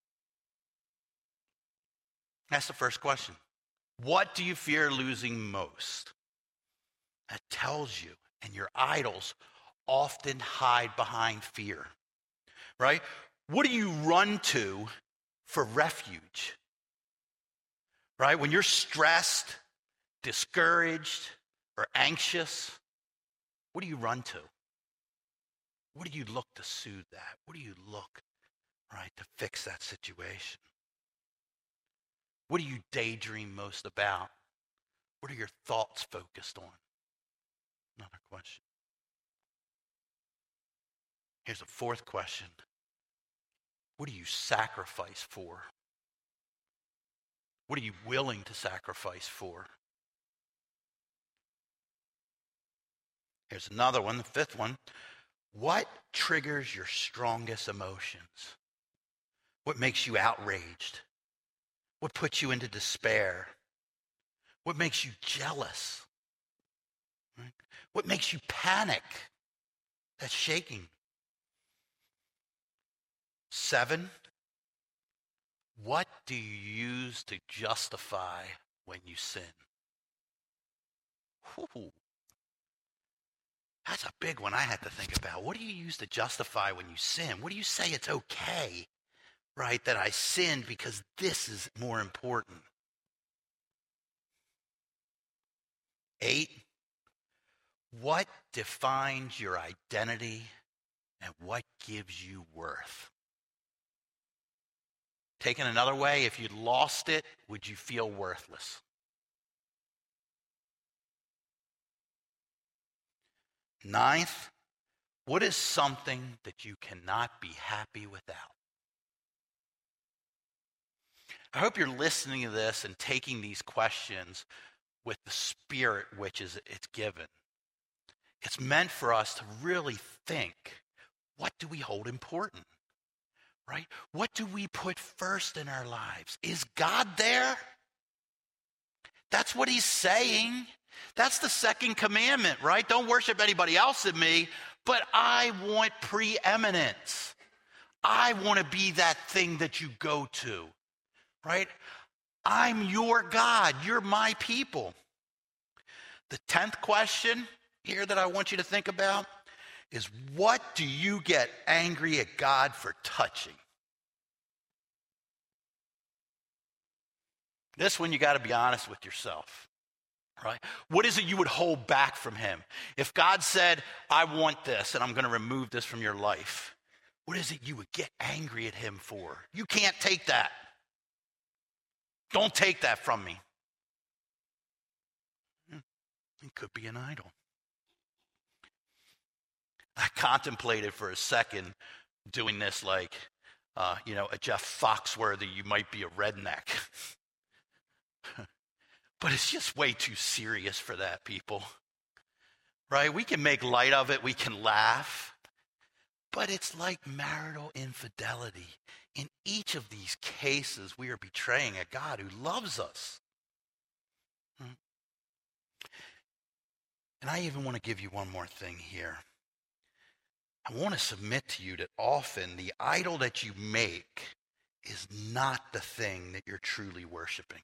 That's the first question. What do you fear losing most? That tells you, and your idols often hide behind fear, right? What do you run to for refuge? Right? When you're stressed, discouraged, or anxious, what do you run to? What do you look to soothe that? What do you look, right, to fix that situation? What do you daydream most about? What are your thoughts focused on? Another question. Here's a fourth question. What do you sacrifice for? What are you willing to sacrifice for? Here's another one, the fifth one. What triggers your strongest emotions? What makes you outraged? What puts you into despair? What makes you jealous? Right? What makes you panic? That's shaking. Seven, what do you use to justify when you sin? Whew. That's a big one I had to think about. What do you use to justify when you sin? What do you say it's okay, right, that I sinned because this is more important? Eight, what defines your identity and what gives you worth? Taken another way, if you'd lost it, would you feel worthless? Ninth, What is something that you cannot be happy without? I hope you're listening to this and taking these questions with the spirit which is it's given. It's meant for us to really think, what do we hold important? Right? What do we put first in our lives? Is God there? That's what he's saying. That's the second commandment, right? Don't worship anybody else than me, but I want preeminence. I want to be that thing that you go to, right? I'm your God. You're my people. The tenth question here that I want you to think about is, what do you get angry at God for touching? This one you got to be honest with yourself, right? What is it you would hold back from him? If God said, I want this and I'm going to remove this from your life, what is it you would get angry at him for? You can't take that. Don't take that from me. It could be an idol. I contemplated for a second doing this like, uh, you know, a Jeff Foxworthy, you might be a redneck. But it's just way too serious for that, people. Right? We can make light of it. We can laugh. But it's like marital infidelity. In each of these cases, we are betraying a God who loves us. And I even want to give you one more thing here. I want to submit to you that often the idol that you make is not the thing that you're truly worshiping.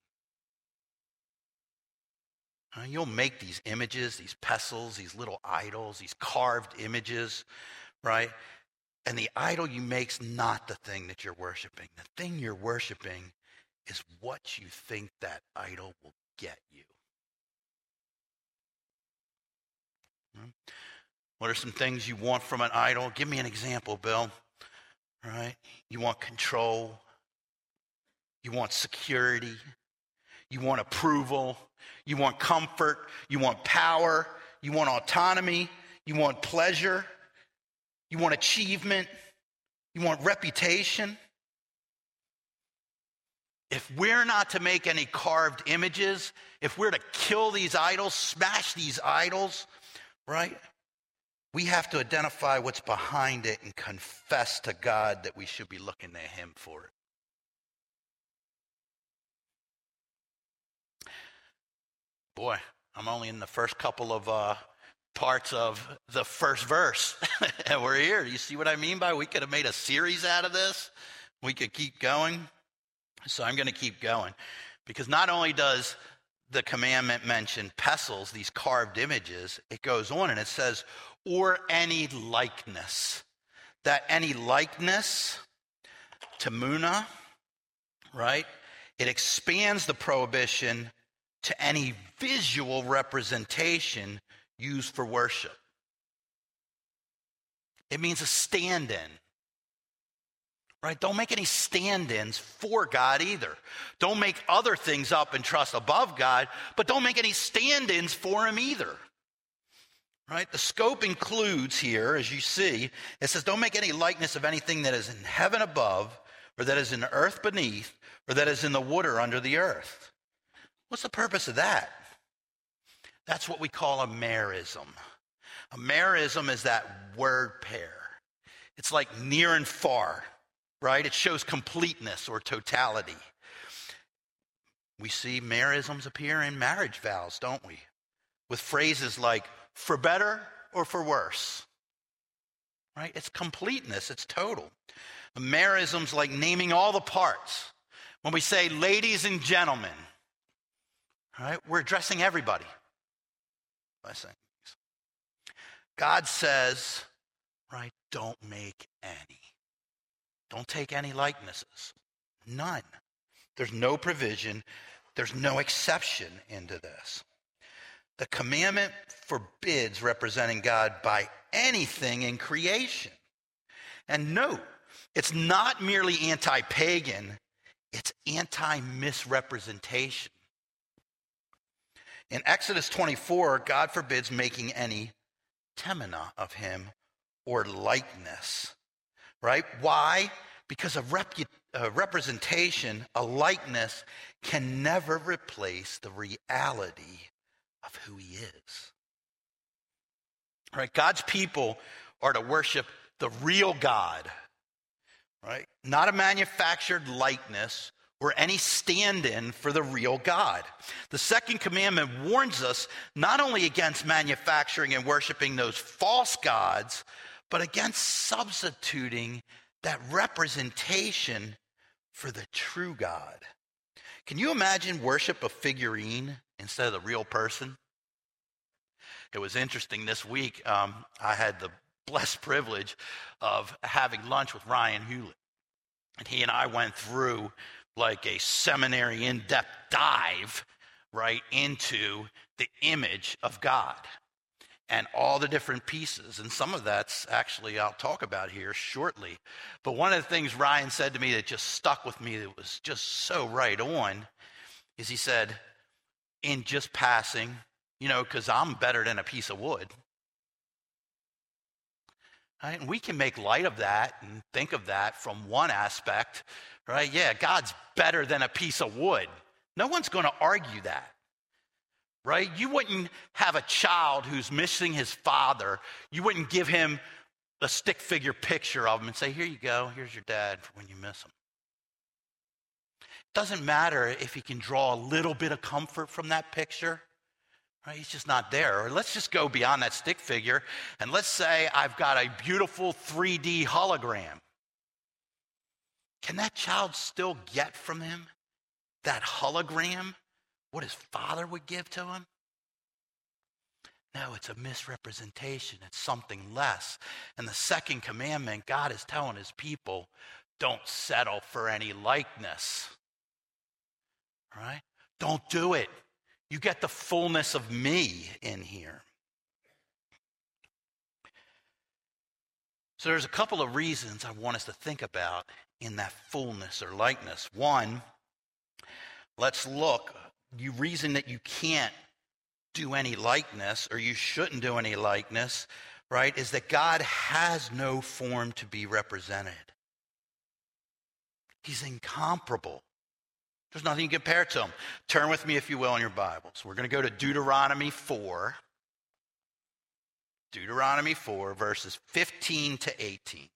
Uh, you'll make these images, these pestles, these little idols, these carved images, right? And the idol you make's not the thing that you're worshiping. The thing you're worshiping is what you think that idol will get you. Hmm? What are some things you want from an idol? Give me an example, Bill. All right? You want control. You want security. You want approval. You want comfort. You want power. You want autonomy. You want pleasure. You want achievement. You want reputation. If we're not to make any carved images, if we're to kill these idols, smash these idols, right? We have to identify what's behind it and confess to God that we should be looking to him for it. Boy, I'm only in the first couple of uh, parts of the first verse, and we're here. You see what I mean by we could have made a series out of this? We could keep going. So I'm going to keep going, because not only does the commandment mention pestles, these carved images, it goes on and it says, or any likeness. That any likeness, tamuna, right? It expands the prohibition to any visual representation used for worship. It means a stand-in. Right? Don't make any stand-ins for God either. Don't make other things up and trust above God, but don't make any stand-ins for him either. Right? The scope includes here, as you see, it says, don't make any likeness of anything that is in heaven above, or that is in the earth beneath, or that is in the water under the earth. What's the purpose of that? That's what we call a merism. A merism is that word pair. It's like near and far. Right? It shows completeness or totality. We see merisms appear in marriage vows, don't we? With phrases like, for better or for worse. Right? It's completeness. It's total. Merisms like naming all the parts. When we say ladies and gentlemen, right? We're addressing everybody by saying these. God says, right, don't make any. Don't take any likenesses. None. There's no provision. There's no exception into this. The commandment forbids representing God by anything in creation. And note, it's not merely anti-pagan, it's anti-misrepresentation. In Exodus twenty-four, God forbids making any temena of him or likeness, right? Why? Because a, repu- a representation, a likeness, can never replace the reality of who he is. Right? God's people are to worship the real God, right? Not a manufactured likeness or any stand-in for the real God. The second commandment warns us not only against manufacturing and worshiping those false gods, but against substituting that representation for the true God. Can you imagine worship a figurine instead of the real person? It was interesting this week. Um, I had the blessed privilege of having lunch with Ryan Hewlett. And he and I went through like a seminary in-depth dive right into the image of God and all the different pieces. And some of that's actually I'll talk about here shortly. But one of the things Ryan said to me that just stuck with me that was just so right on is he said, in just passing, you know, because I'm better than a piece of wood. Right? And we can make light of that and think of that from one aspect, right? Yeah, God's better than a piece of wood. No one's going to argue that, right? You wouldn't have a child who's missing his father. You wouldn't give him a stick figure picture of him and say, here you go, here's your dad for when you miss him. It doesn't matter if he can draw a little bit of comfort from that picture. Right, he's just not there. Or let's just go beyond that stick figure, and let's say I've got a beautiful three D hologram. Can that child still get from him that hologram what his father would give to him? No, it's a misrepresentation. It's something less. And the second commandment, God is telling his people, don't settle for any likeness. Right? Don't do it. You get the fullness of me in here. So there's a couple of reasons I want us to think about in that fullness or likeness. One, let's look. You reason that you can't do any likeness or you shouldn't do any likeness, right, is that God has no form to be represented. He's incomparable. There's nothing you can compare to him. Turn with me, if you will, in your Bibles. We're going to go to Deuteronomy four. Deuteronomy four, verses fifteen to eighteen.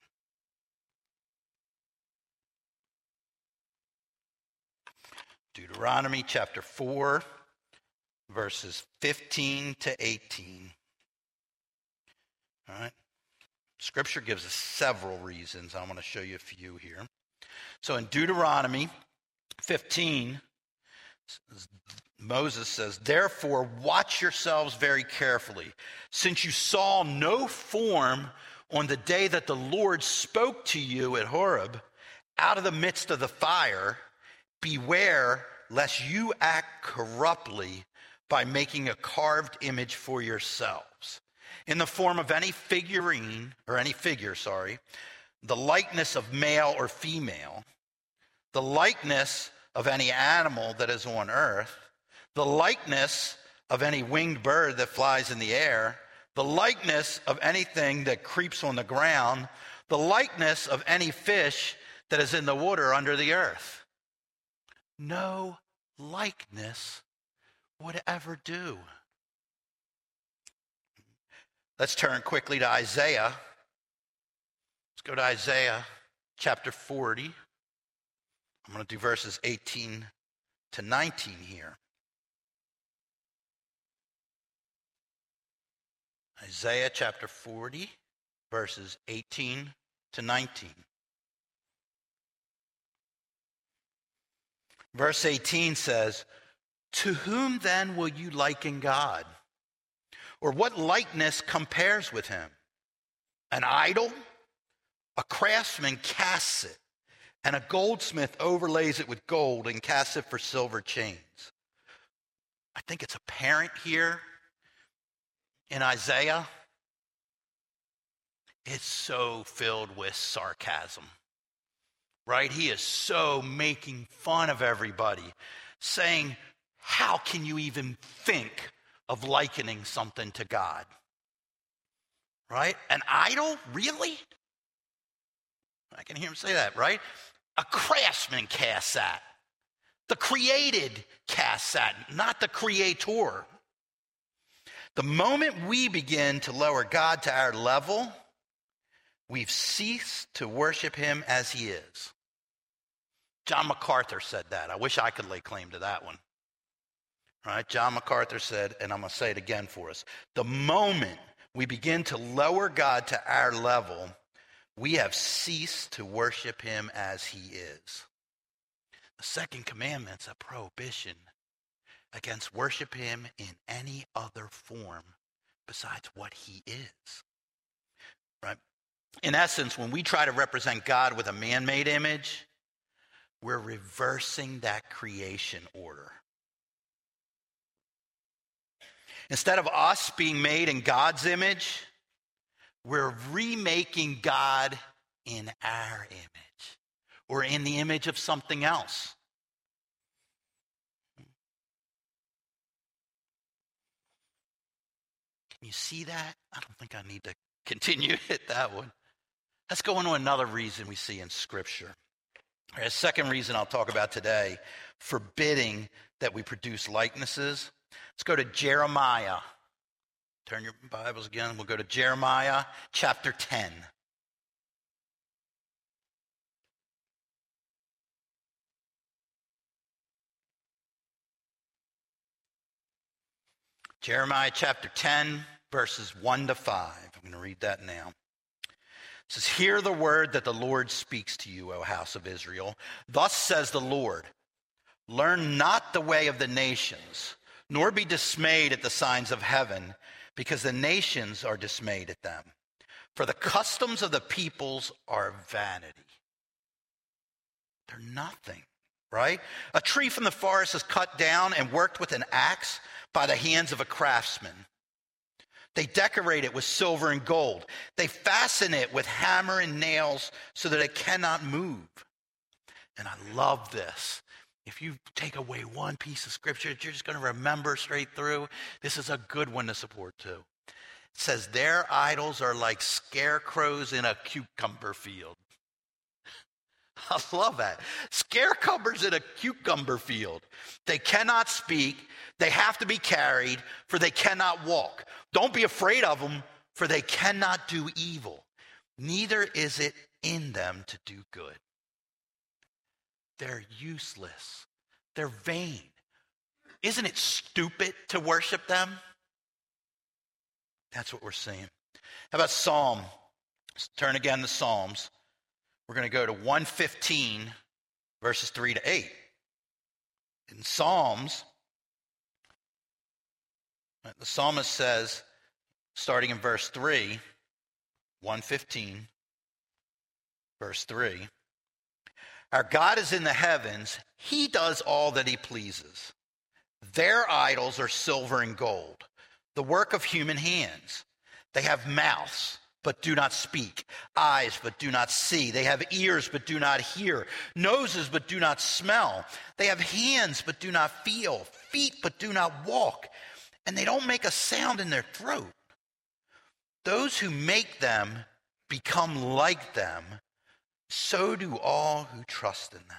Deuteronomy chapter four, verses fifteen to eighteen. All right. Scripture gives us several reasons. I'm going to show you a few here. So in Deuteronomy fifteen, Moses says, therefore watch yourselves very carefully, since you saw no form on the day that the Lord spoke to you at Horeb out of the midst of the fire. Beware lest you act corruptly by making a carved image for yourselves in the form of any figurine, or any figure, sorry, the likeness of male or female, the likeness of any animal that is on earth, the likeness of any winged bird that flies in the air, the likeness of anything that creeps on the ground, the likeness of any fish that is in the water under the earth. No likeness would ever do. Let's turn quickly to Isaiah. Let's go to Isaiah chapter forty. I'm going to do verses eighteen to nineteen here. Isaiah chapter forty, verses eighteen to nineteen. Verse eighteen says, to whom then will you liken God? Or what likeness compares with him? An idol? A craftsman casts it, and a goldsmith overlays it with gold and casts it for silver chains. I think it's apparent here in Isaiah. It's so filled with sarcasm, right? He is so making fun of everybody, saying, how can you even think of likening something to God? right? An idol? Really? I can hear him say that, right? A craftsman casts that. The created casts that, not the creator. The moment we begin to lower God to our level, we've ceased to worship him as he is. John MacArthur said that. I wish I could lay claim to that one. Right? John MacArthur said, and I'm going to say it again for us, the moment we begin to lower God to our level, we have ceased to worship him as he is. The second commandment's a prohibition against worship him in any other form besides what he is. Right? In essence, when we try to represent God with a man-made image, we're reversing that creation order. Instead of us being made in God's image, we're remaking God in our image or in the image of something else. Can you see that? I don't think I need to continue to hit that one. Let's go into another reason we see in Scripture. A second reason I'll talk about today, forbidding that we produce likenesses. Let's go to Jeremiah. Turn your Bibles again. We'll go to Jeremiah chapter ten. Jeremiah chapter ten, verses one to five. I'm going to read that now. It says, "Hear the word that the Lord speaks to you, O house of Israel. Thus says the Lord, learn not the way of the nations, nor be dismayed at the signs of heaven, because the nations are dismayed at them. For the customs of the peoples are vanity." They're nothing, right? A tree from the forest is cut down and worked with an axe by the hands of a craftsman. They decorate it with silver and gold. They fasten it with hammer and nails so that it cannot move. And I love this. If you take away one piece of scripture that you're just going to remember straight through, this is a good one to support too. It says, their idols are like scarecrows in a cucumber field. I love that. Scarecrows in a cucumber field. They cannot speak. They have to be carried, for they cannot walk. Don't be afraid of them, for they cannot do evil. Neither is it in them to do good. They're useless. They're vain. Isn't it stupid to worship them? That's what we're seeing. How about Psalm? Let's turn again to Psalms. We're going to go to one fifteen, verses three to eight. In Psalms, the psalmist says, starting in verse three, one fifteen, verse three, our God is in the heavens. He does all that he pleases. Their idols are silver and gold, the work of human hands. They have mouths, but do not speak, eyes, but do not see. They have ears, but do not hear, noses, but do not smell. They have hands, but do not feel, feet, but do not walk, and they don't make a sound in their throat. Those who make them become like them, so do all who trust in them.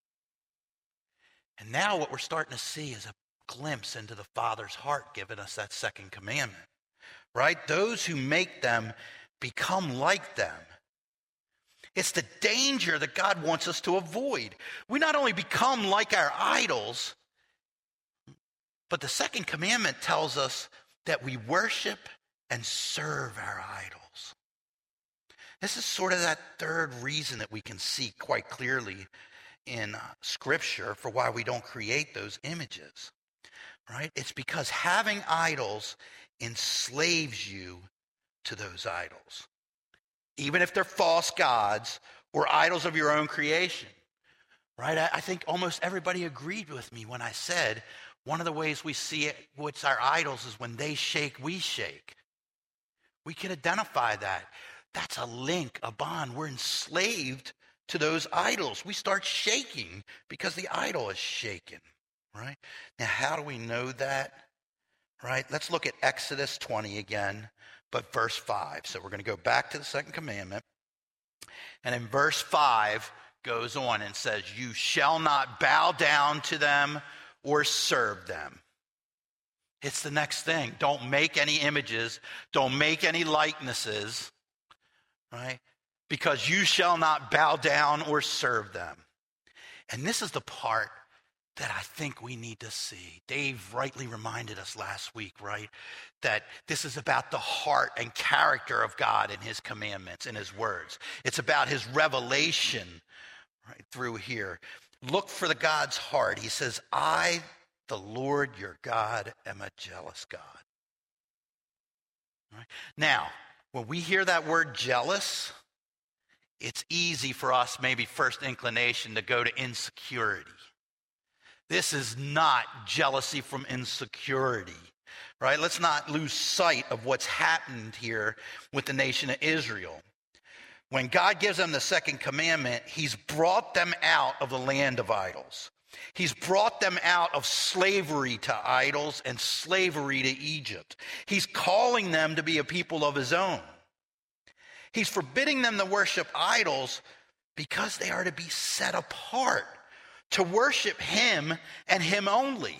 And now what we're starting to see is a glimpse into the Father's heart, giving us that second commandment, right? Those who make them become like them. It's the danger that God wants us to avoid. We not only become like our idols, but the second commandment tells us that we worship and serve our idols. This is sort of that third reason that we can see quite clearly in Scripture for why we don't create those images, right? It's because having idols enslaves you to those idols, even if they're false gods or idols of your own creation, right? I, I think almost everybody agreed with me when I said one of the ways we see it, what's our idols, is when they shake, we shake. We can identify that. That's a link, a bond. We're enslaved to those idols. We start shaking because the idol is shaken, right? Now, how do we know that, right? Let's look at Exodus twenty again, but verse five. So we're going to go back to the second commandment. And in verse five goes on and says, you shall not bow down to them or serve them. It's the next thing. Don't make any images. Don't make any likenesses, right? Because you shall not bow down or serve them. And this is the part that I think we need to see. Dave rightly reminded us last week, right? That this is about the heart and character of God and his commandments and his words. It's about his revelation right through here. Look for the God's heart. He says, I, the Lord your God, am a jealous God. Right? Now, when we hear that word jealous, it's easy for us, maybe first inclination, to go to insecurity. This is not jealousy from insecurity, right? Let's not lose sight of what's happened here with the nation of Israel. When God gives them the second commandment, he's brought them out of the land of idols. He's brought them out of slavery to idols and slavery to Egypt. He's calling them to be a people of his own. He's forbidding them to worship idols because they are to be set apart, to worship him and him only.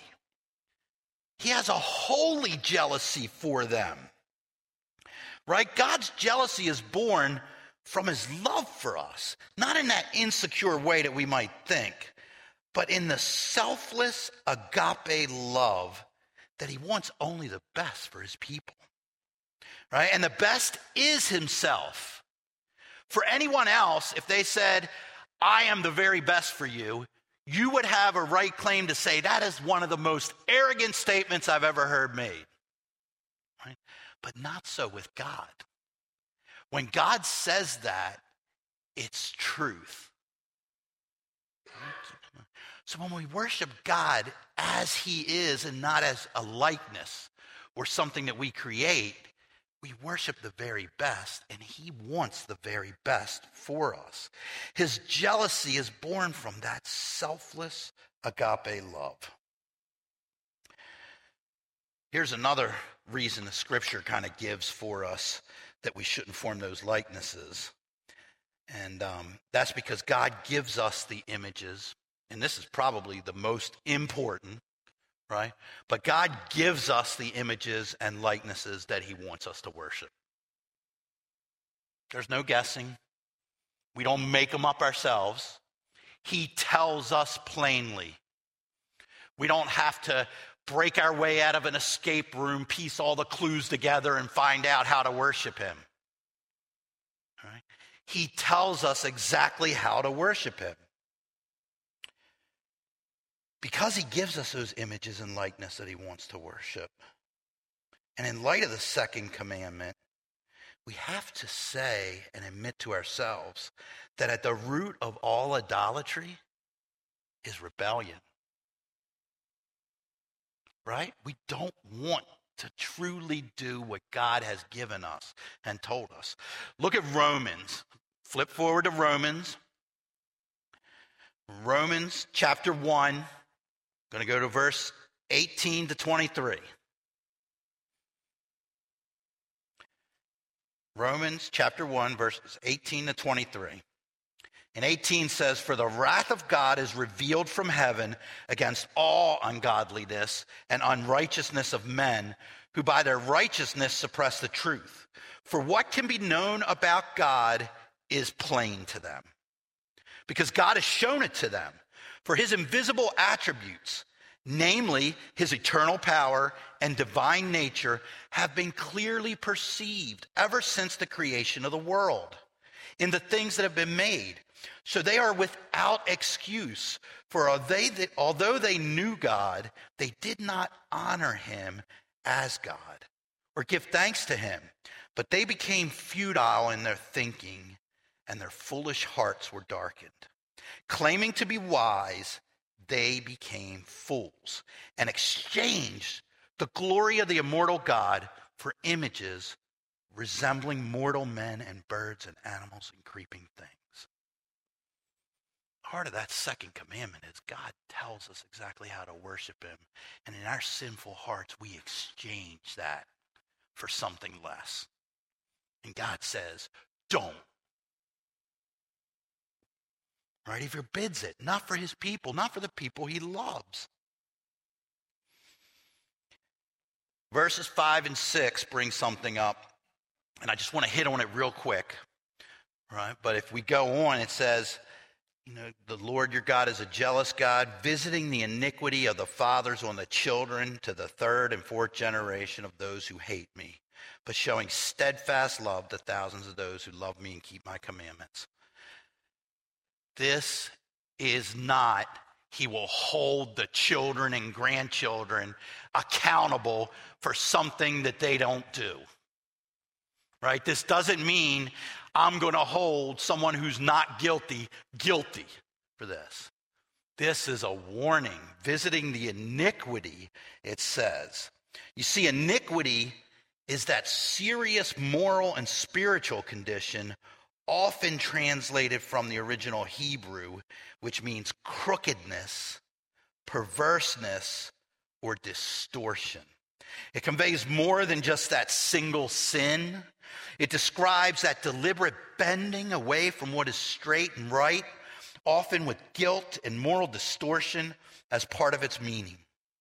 He has a holy jealousy for them, right? God's jealousy is born from his love for us, not in that insecure way that we might think, but in the selfless agape love that he wants only the best for his people, right? And the best is himself. For anyone else, if they said, I am the very best for you, you would have a right claim to say that is one of the most arrogant statements I've ever heard made. Right? But not so with God. When God says that, it's truth. So when we worship God as he is and not as a likeness or something that we create, we worship the very best, and he wants the very best for us. His jealousy is born from that selfless agape love. Here's another reason the scripture kind of gives for us that we shouldn't form those likenesses. And um, that's because God gives us the images, and this is probably the most important, right? But God gives us the images and likenesses that he wants us to worship. There's no guessing. We don't make them up ourselves. He tells us plainly. We don't have to break our way out of an escape room, piece all the clues together, and find out how to worship him. All right? He tells us exactly how to worship him. Because he gives us those images and likeness that he wants to worship. And in light of the second commandment, we have to say and admit to ourselves that at the root of all idolatry is rebellion. Right? We don't want to truly do what God has given us and told us. Look at Romans. Flip forward to Romans. Romans chapter one. Going to go to verse eighteen to twenty-three. Romans chapter one, verses eighteen to twenty-three. And eighteen says, for the wrath of God is revealed from heaven against all ungodliness and unrighteousness of men, who by their righteousness suppress the truth. For what can be known about God is plain to them, because God has shown it to them. For his invisible attributes, namely his eternal power and divine nature, have been clearly perceived ever since the creation of the world in the things that have been made. So they are without excuse. For although they knew God, they did not honor him as God or give thanks to him. But they became futile in their thinking, and their foolish hearts were darkened. Claiming to be wise, they became fools and exchanged the glory of the immortal God for images resembling mortal men and birds and animals and creeping things. Part of that second commandment is God tells us exactly how to worship him. And in our sinful hearts, we exchange that for something less. And God says, don't. Right? He forbids it, not for his people, not for the people he loves. Verses five and six bring something up, and I just want to hit on it real quick. Right? But if we go on, it says, you know, the Lord your God is a jealous God, visiting the iniquity of the fathers on the children to the third and fourth generation of those who hate me, but showing steadfast love to thousands of those who love me and keep my commandments. This is not, he will hold the children and grandchildren accountable for something that they don't do. Right? This doesn't mean I'm going to hold someone who's not guilty, guilty for this. This is a warning, visiting the iniquity, it says. You see, iniquity is that serious moral and spiritual condition, often translated from the original Hebrew, which means crookedness, perverseness, or distortion. It conveys more than just that single sin. It describes that deliberate bending away from what is straight and right, often with guilt and moral distortion as part of its meaning.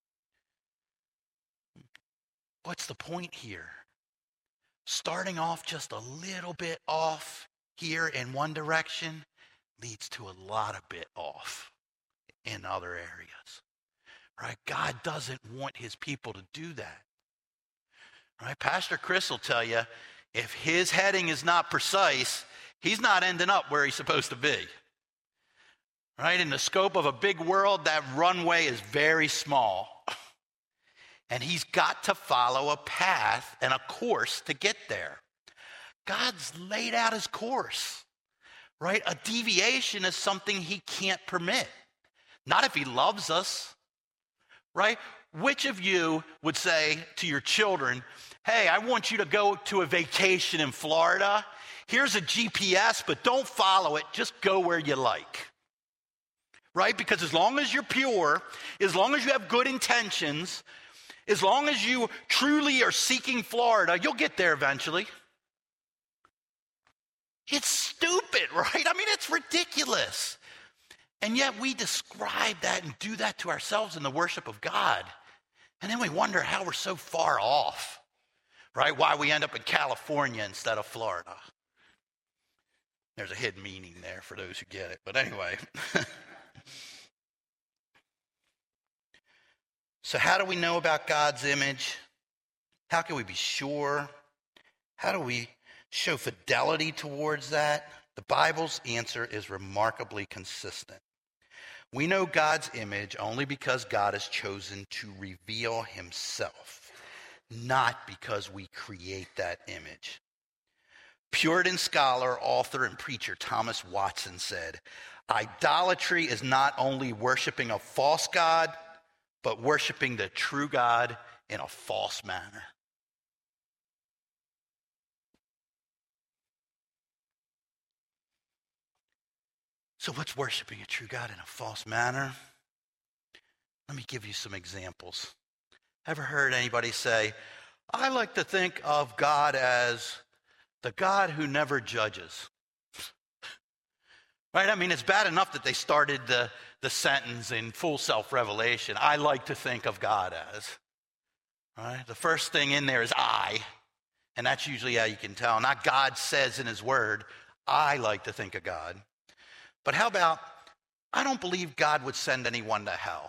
What's the point here? Starting off just a little bit off here in one direction leads to a lot of bit off in other areas. Right? God doesn't want his people to do that. Right? Pastor Chris will tell you, if his heading is not precise, he's not ending up where he's supposed to be. Right? In the scope of a big world, that runway is very small. And he's got to follow a path and a course to get there. God's laid out his course. Right? A deviation is something he can't permit. Not if he loves us. Right? Which of you would say to your children, hey, I want you to go to a vacation in Florida. Here's a G P S, but don't follow it. Just go where you like. Right? Because as long as you're pure, as long as you have good intentions, as long as you truly are seeking Florida, you'll get there eventually. It's stupid, right? I mean, it's ridiculous. And yet we describe that and do that to ourselves in the worship of God. And then we wonder how we're so far off, right? Why we end up in California instead of Florida. There's a hidden meaning there for those who get it. But anyway. So how do we know about God's image? How can we be sure? How do we show fidelity towards that? The Bible's answer is remarkably consistent. We know God's image only because God has chosen to reveal himself, not because we create that image. Puritan scholar, author, and preacher Thomas Watson said, idolatry is not only worshiping a false god, but worshiping the true God in a false manner. So what's worshiping a true God in a false manner? Let me give you some examples. Ever heard anybody say, I like to think of God as the God who never judges? Right? I mean, it's bad enough that they started the, the sentence in full self-revelation. I like to think of God as. Right? The first thing in there is I. And that's usually how you can tell. Not God says in his word, I like to think of God. But how about, I don't believe God would send anyone to hell.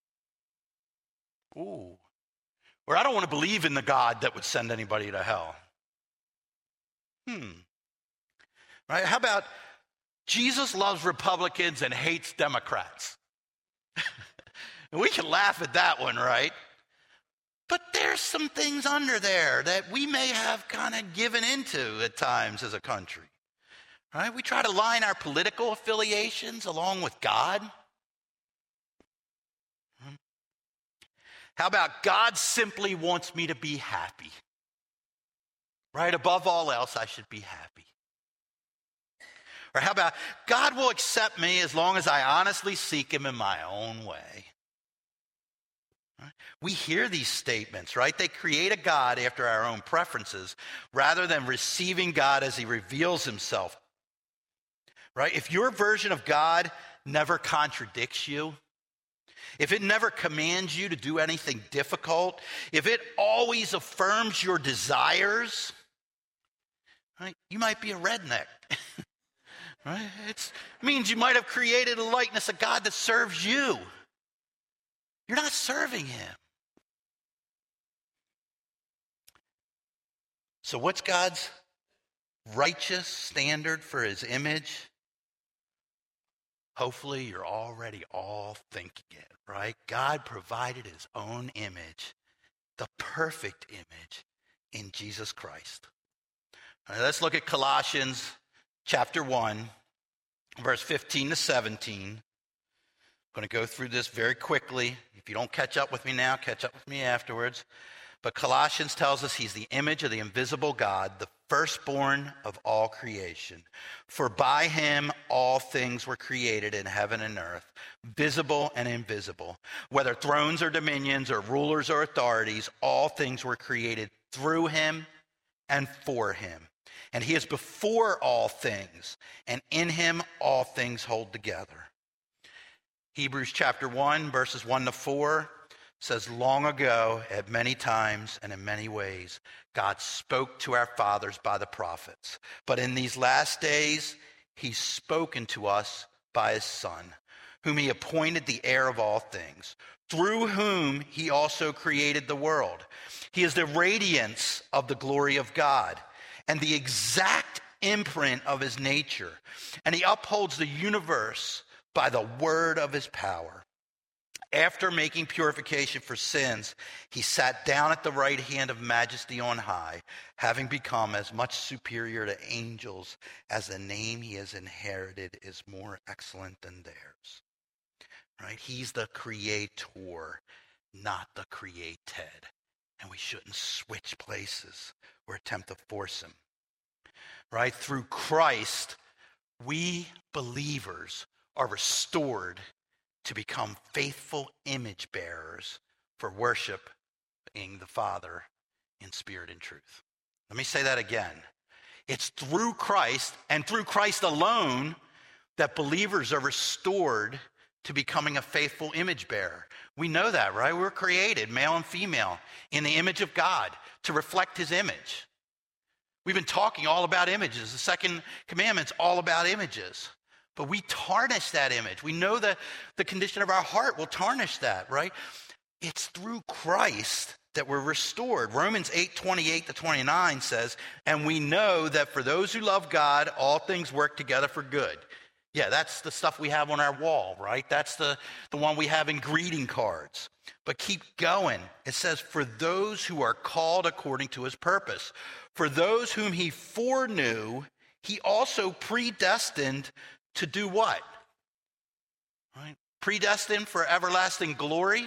Ooh. Or I don't want to believe in the God that would send anybody to hell. Hmm. Right? How about, Jesus loves Republicans and hates Democrats. We can laugh at that one, right? But there's some things under there that we may have kind of given into at times as a country. Right? We try to line our political affiliations along with God. How about God simply wants me to be happy? Right? Above all else, I should be happy. Or how about, God will accept me as long as I honestly seek him in my own way. Right? We hear these statements, right? They create a God after our own preferences rather than receiving God as he reveals himself. Right? If your version of God never contradicts you, if it never commands you to do anything difficult, if it always affirms your desires, right, you might be a redneck. Right? It's, it means you might have created a likeness of God that serves you. You're not serving him. So what's God's righteous standard for his image? Hopefully you're already all thinking it, right? God provided his own image, the perfect image in Jesus Christ. All right, let's look at Colossians chapter one, verse fifteen to seventeen. I'm going to go through this very quickly. If you don't catch up with me now, catch up with me afterwards. But Colossians tells us he's the image of the invisible God, the firstborn of all creation. For by him all things were created in heaven and earth, visible and invisible. Whether thrones or dominions or rulers or authorities, all things were created through him and for him. And he is before all things, and in him all things hold together. Hebrews chapter one, verses one to four says, long ago, at many times and in many ways, God spoke to our fathers by the prophets. But in these last days, he's spoken to us by his Son, whom he appointed the heir of all things, through whom he also created the world. He is the radiance of the glory of God and the exact imprint of his nature. And he upholds the universe by the word of his power. After making purification for sins, he sat down at the right hand of majesty on high, having become as much superior to angels as the name he has inherited is more excellent than theirs. Right? He's the creator, not the created. And we shouldn't switch places or attempt to force him. Right? Through Christ, we believers are restored to become faithful image bearers for worshiping the Father in spirit and truth. Let me say that again. It's through Christ and through Christ alone that believers are restored to becoming a faithful image bearer. We know that, right? We're created, male and female, in the image of God to reflect his image. We've been talking all about images. The second commandment's all about images. But we tarnish that image. We know that the condition of our heart will tarnish that, right? It's through Christ that we're restored. Romans eight, twenty-eight to twenty-nine says, and we know that for those who love God, all things work together for good. Yeah, that's the stuff we have on our wall, right? That's the, the one we have in greeting cards. But keep going. It says, for those who are called according to his purpose. For those whom he foreknew, he also predestined to do what? Right? Predestined for everlasting glory.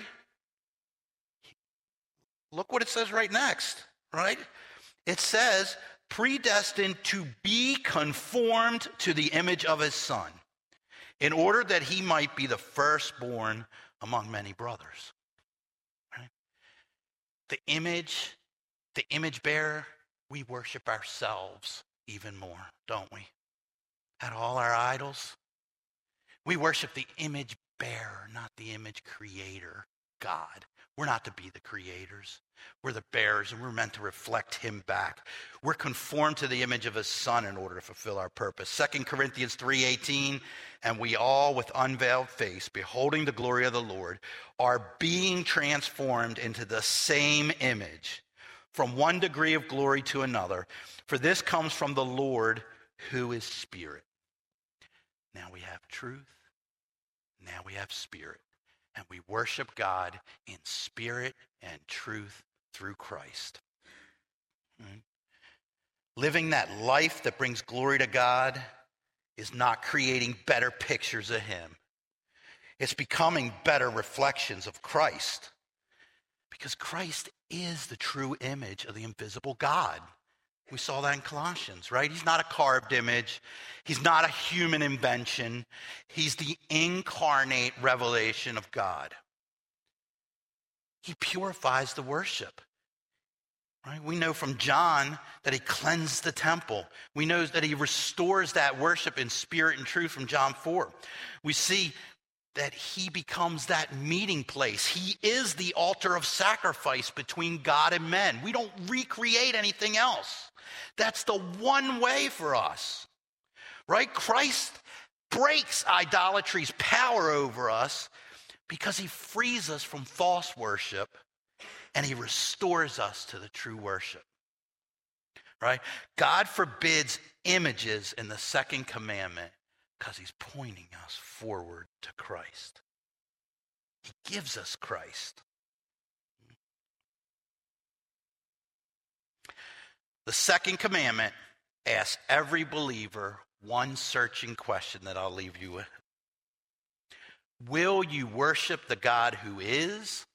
Look what it says right next, right? It says, predestined to be conformed to the image of his Son, in order that he might be the firstborn among many brothers. Right? The image, the image bearer, we worship ourselves even more, don't we? At all our idols, we worship the image bearer, not the image creator, God. We're not to be the creators. We're the bearers, and we're meant to reflect him back. We're conformed to the image of his Son in order to fulfill our purpose. Second Corinthians three eighteen, and we all with unveiled face, beholding the glory of the Lord, are being transformed into the same image, from one degree of glory to another. For this comes from the Lord, who is Spirit. Now we have truth. Now we have spirit. And we worship God in spirit and truth through Christ. Right? Living that life that brings glory to God is not creating better pictures of him. It's becoming better reflections of Christ. Because Christ is the true image of the invisible God. We saw that in Colossians, right? He's not a carved image. He's not a human invention. He's the incarnate revelation of God. He purifies the worship. Right? We know from John that he cleansed the temple. We know that he restores that worship in spirit and truth from John four. We see that he becomes that meeting place. He is the altar of sacrifice between God and men. We don't recreate anything else. That's the one way for us. Right? Christ breaks idolatry's power over us because he frees us from false worship and he restores us to the true worship. Right? God forbids images in the second commandment because he's pointing us forward to Christ. He gives us Christ. The second commandment asks every believer one searching question that I'll leave you with. Will you worship the God who is,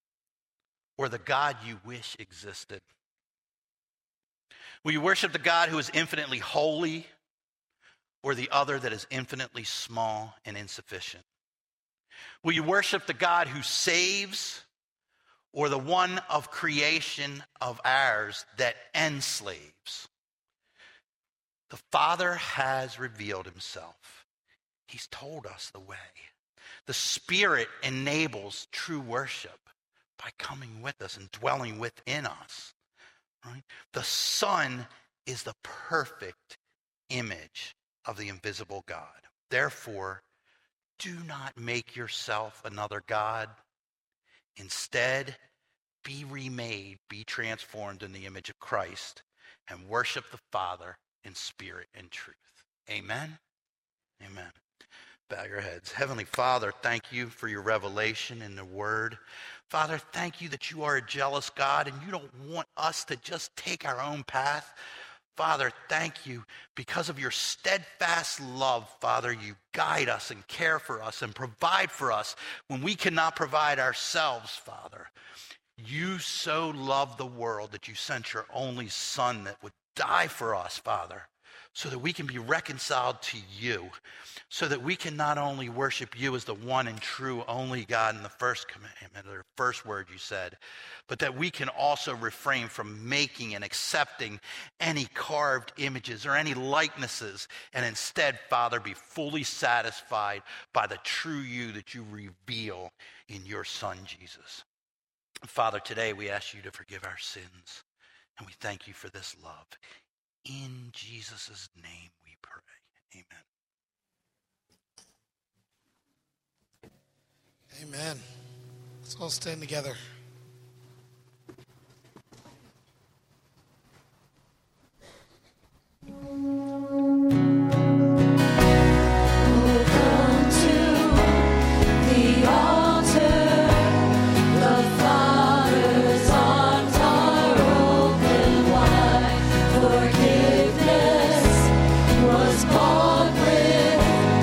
or the God you wish existed? Will you worship the God who is infinitely holy, or the other that is infinitely small and insufficient? Will you worship the God who saves, or the one of creation of ours that enslaves? The Father has revealed himself. He's told us the way. The Spirit enables true worship by coming with us and dwelling within us. Right? The Son is the perfect image of the invisible God. Therefore, do not make yourself another God. Instead, be remade, be transformed in the image of Christ, and worship the Father in spirit and truth. Amen? Amen. Bow your heads. Heavenly Father, thank you for your revelation in the Word. Father, thank you that you are a jealous God and you don't want us to just take our own path. Father, thank you because of your steadfast love, Father, you guide us and care for us and provide for us when we cannot provide ourselves, Father. You so loved the world that you sent your only Son that would die for us, Father, so that we can be reconciled to you, so that we can not only worship you as the one and true only God in the first commandment, or first word you said, but that we can also refrain from making and accepting any carved images or any likenesses, and instead, Father, be fully satisfied by the true you that you reveal in your Son, Jesus. Father, today we ask you to forgive our sins, and we thank you for this love. In Jesus' name we pray. Amen. Amen. Let's all stand together.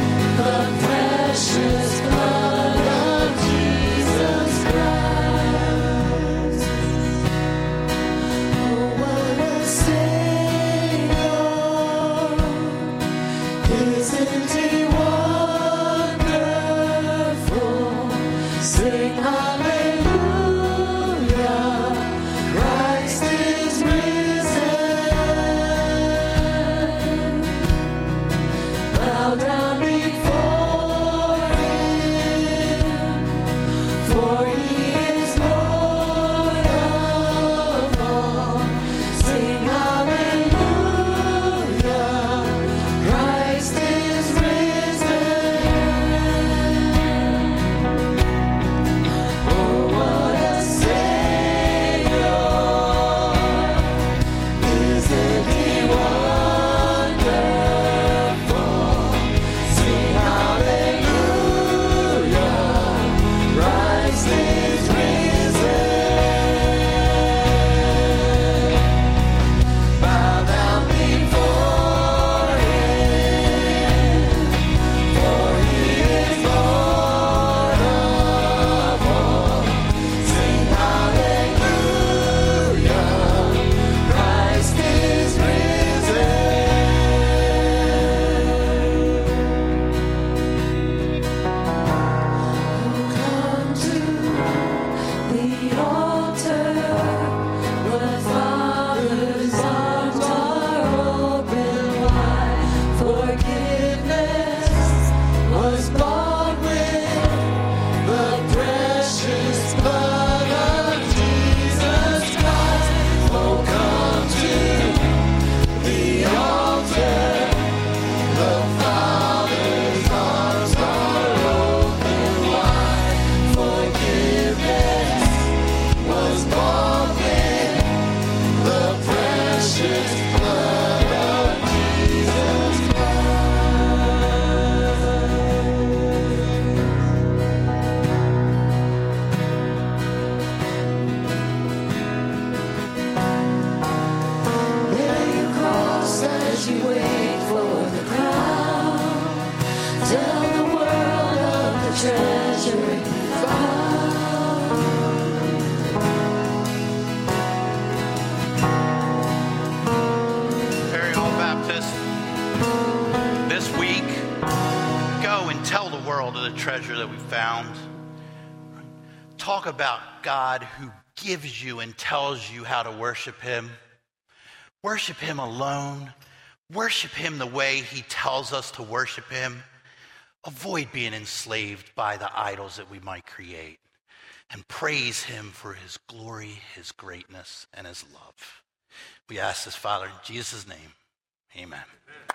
Precious blood of Jesus Christ. talk about God who gives you and tells you how to worship him, worship him alone. Worship him the way he tells us to worship him. Avoid being enslaved by the idols that we might create. And praise him for his glory, his greatness, and his love. We ask this, Father, in Jesus' name. Amen. Amen.